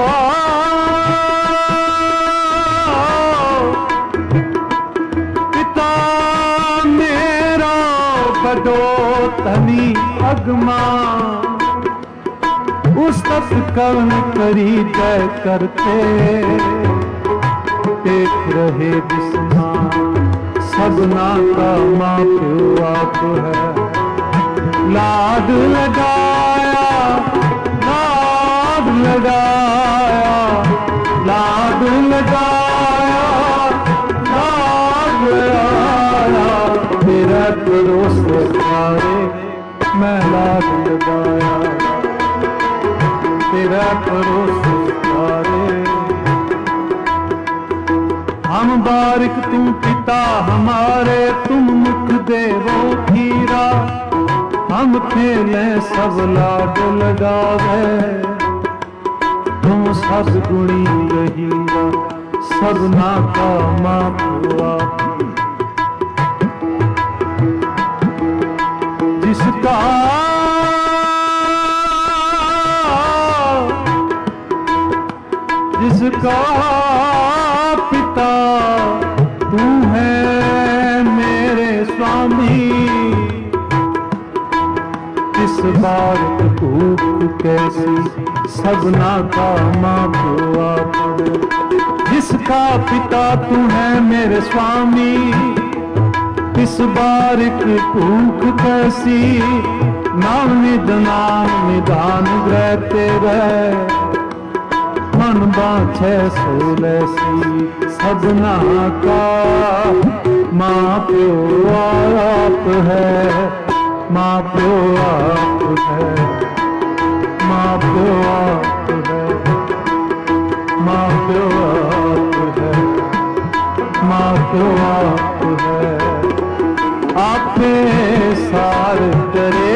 पिता मेरो बड़ो धनी अगमा, उस तत्कर्ण करी जय करते, देख रहे जिसना सबना का मां प्यो आप है। लाड लगाया लाड लगाया लाड लगाया लाड लगाया, तेरा परोस प्यारे मैं लाड लगाया, तेरा परोस प्यारे। हम बारिक तुम पिता हमारे, तुम मुख देवो खीरा, हम खेले सब लाड लगावे, तुम सदगुणी रहीरा, सबना का मां प्यो आप। जिसका जिसका पिता तू है मेरे स्वामी, इस बार भूख कैसी सबना का मां प्यो आप। जिसका पिता तू है मेरे स्वामी, इस बार भूख कैसी, नाम निदान निदान ग्रह तेरे, मन बाछे सोलैसी सबना का मां प्यो आप है, मां प्यो आप है, मां प्यो आप है, मां प्यो आप है, मां प्यो आप है। आपे सार करे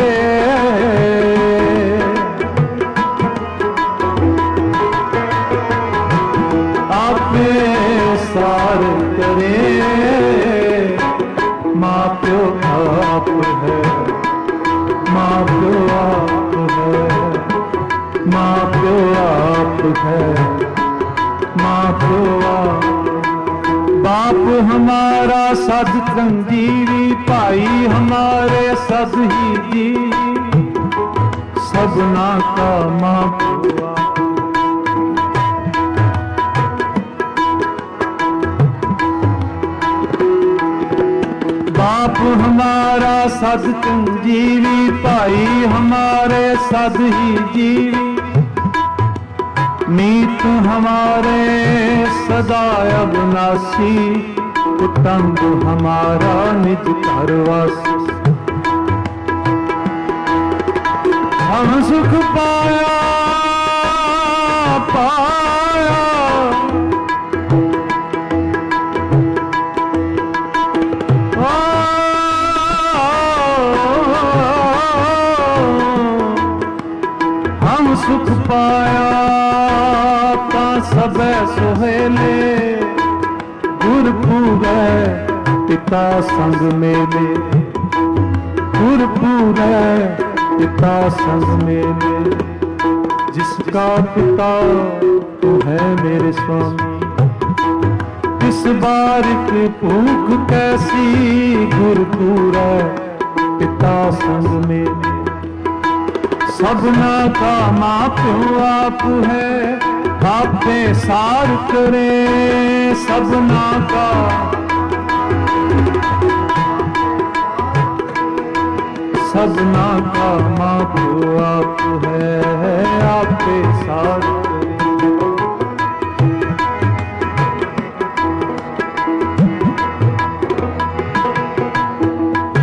सार करे, मां प्यो आप है, मां प्यो आप है, मां प्यो आप है, मां प्यो आप। बाप हमारा सद संजीवी, भाई हमारे सद ही जीवी, सबना का मां प्यो आप। बाप हमारा सद संजीवी, भाई हमारे सद ही जीवी, मीत हमारे सदा अविनाशी, कुटुंब हमारा निज घरवासी। हम सुख पाया पाया, हम सुख पाया ता सब सुहेले, गुर पूरै पिता संग मेले, गुर पूरै पिता संग मेले। जिसका पिता तू है मेरे स्वामी, इस बारिक भूख कैसी, गुर पूरै पिता संग मेले। सबना का मां प्यो आप है, आपे सार करे सबना का। सबना का मां प्यो आप है, आपे सार करे।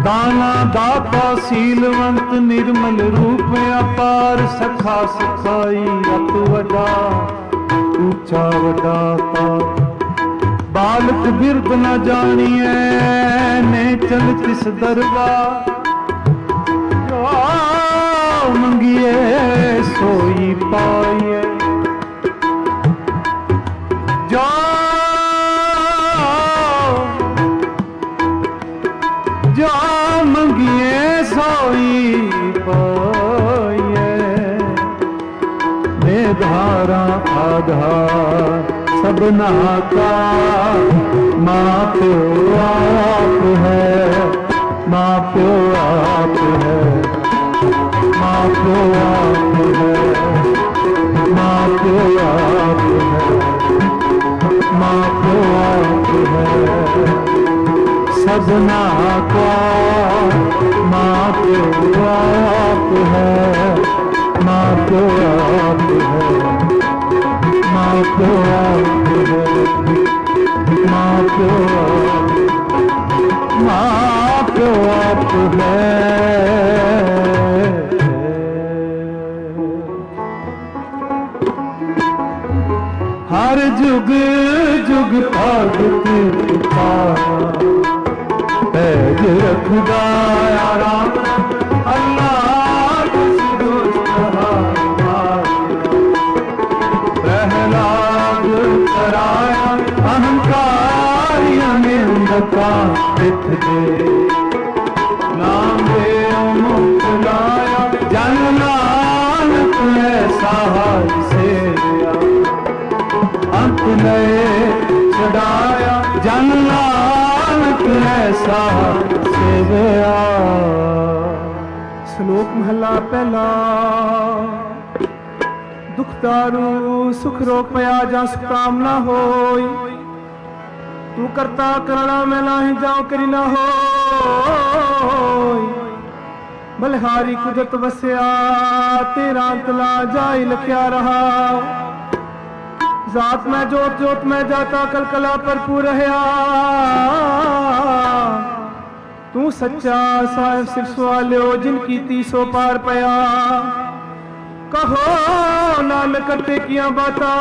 दाना दाता सीलवंत निर्मल रूप अपार सखा सखाई रत वडा ऊंचा वडा बालक बिरद न जानिए ने चल तिस दरबार जो मंगिए सोई पाइए जो जो मंगिए सोई पाइए मेधारा आधार सबना का माँ प्यो आप है माँ प्यो आप है माँ प्यो आप है माँ प्यो आप है माँ प्यो आप है सबना का माँ प्यो आप है माँ प्यो आप है माँ प्यो आप है माँ प्यो आप है हर जुग जुग भगत पैज रखदा राम अल्लाह प्रहलाद कराया अहंकारी निंदका पिथ दे नामे मुक्त लाया जन नानक ऐसा से अंत नए चढ़ाया जन नानक ऐसा सेवया। श्लोक महला पहला। दुख दारू सुख रोग पया जा सुख कामना होई तू करता करना मैं नाही जाऊं करी ना हो बलिहारी कुदरत बसया तेरा तला जाई लख्या रहा जात में जोत जोत में जाता कल कला भरपूर रहा तू सच्चा साहिब सिर सवालियो जिनकी तीसो पार पया कहो नाम करते किया बाता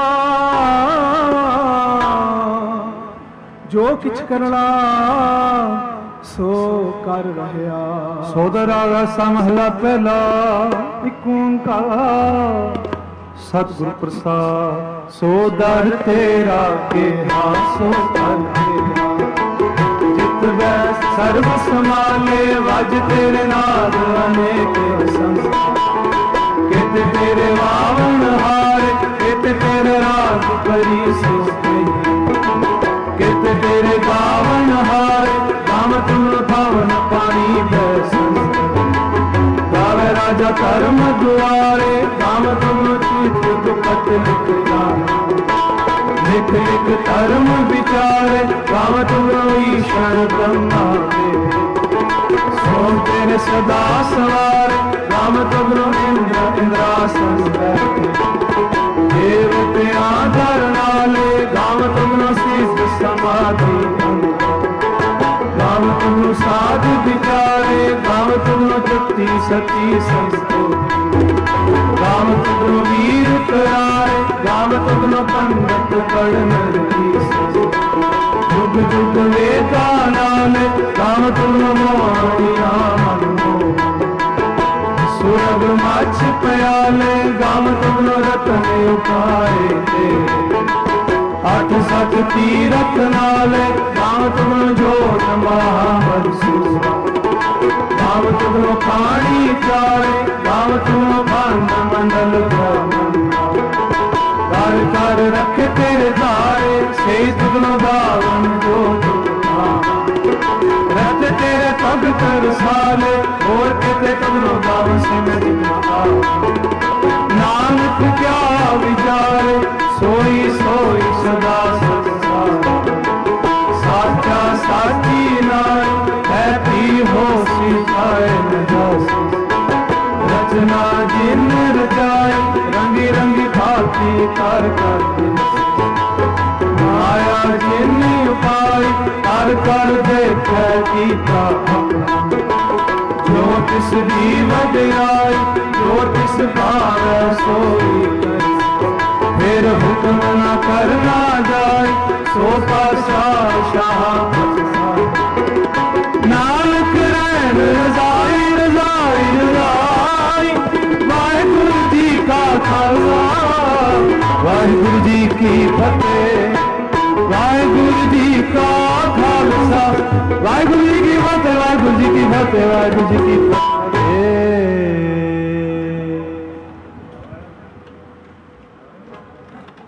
जो किछ करना सो कर रहा। सोदरा महला पहला एक ओंकार सतगुरु प्रसाद सोदर तेरा के हासो कर तेरा जित वैस सर्व समाले वज तेरे नाद अनेक संसार कित तेरे वावन हारे कित तेरे राग करी सोते कित तेरे गावन हारे गाम तुम भावन पानी बैसन गावे राजा धर्म द्वारे गाम तुम चित दुपत लिख जाना लिख लिख धर्म विचारे गाम तुम ईश्वर ब्रह्मा सोम तेरे सदा सवार राम तुमरो इंद्र इंद्रासन देवते आधार नाले गाम तुमरो सिद्ध समाधि गाम तुमरो साध विचारे गाम तुमरो जगती सती संस्तोति गाम तुमरो वीर करारे गाम तुमरो पंडित पढ़ जुग जुग वेदा नाले गाम तुमरो मोहनिया सुरभ माछ प्याले गाम तुमरो रतन उपाए थे अठ सठ तीरथ नाले गाम तुमरो जोत महामनसूरा गाम तुमरो पानी चारे गाम तुमरो भांड मंडल कर कर रखे तेरे धारे से तुमरो बावन जो रथ तेरे पग कर साले और किते तुमरो गाँव से मैं नानक क्या विचारे सोई सोई सदा संसार साचा साची नारी कहती हो सिखाए रचना जिन रचाए रंगी रंगी भांति कर माया जिन उपाय कर देख गीता की वडियाई, जो तिस भावै सोई करे, फिर हुक्म न करना जाए, सो पासा शाह नानक रैन रजाई रजाई रजाई। वाहिगुरु जी का खालसा, वाहिगुरु जी की फतेह, वाहिगुरु जी का खालसा, वाहिगुरु जी की फतेह, वाहिगुरु जी की फतेह, वाहिगुरु जी की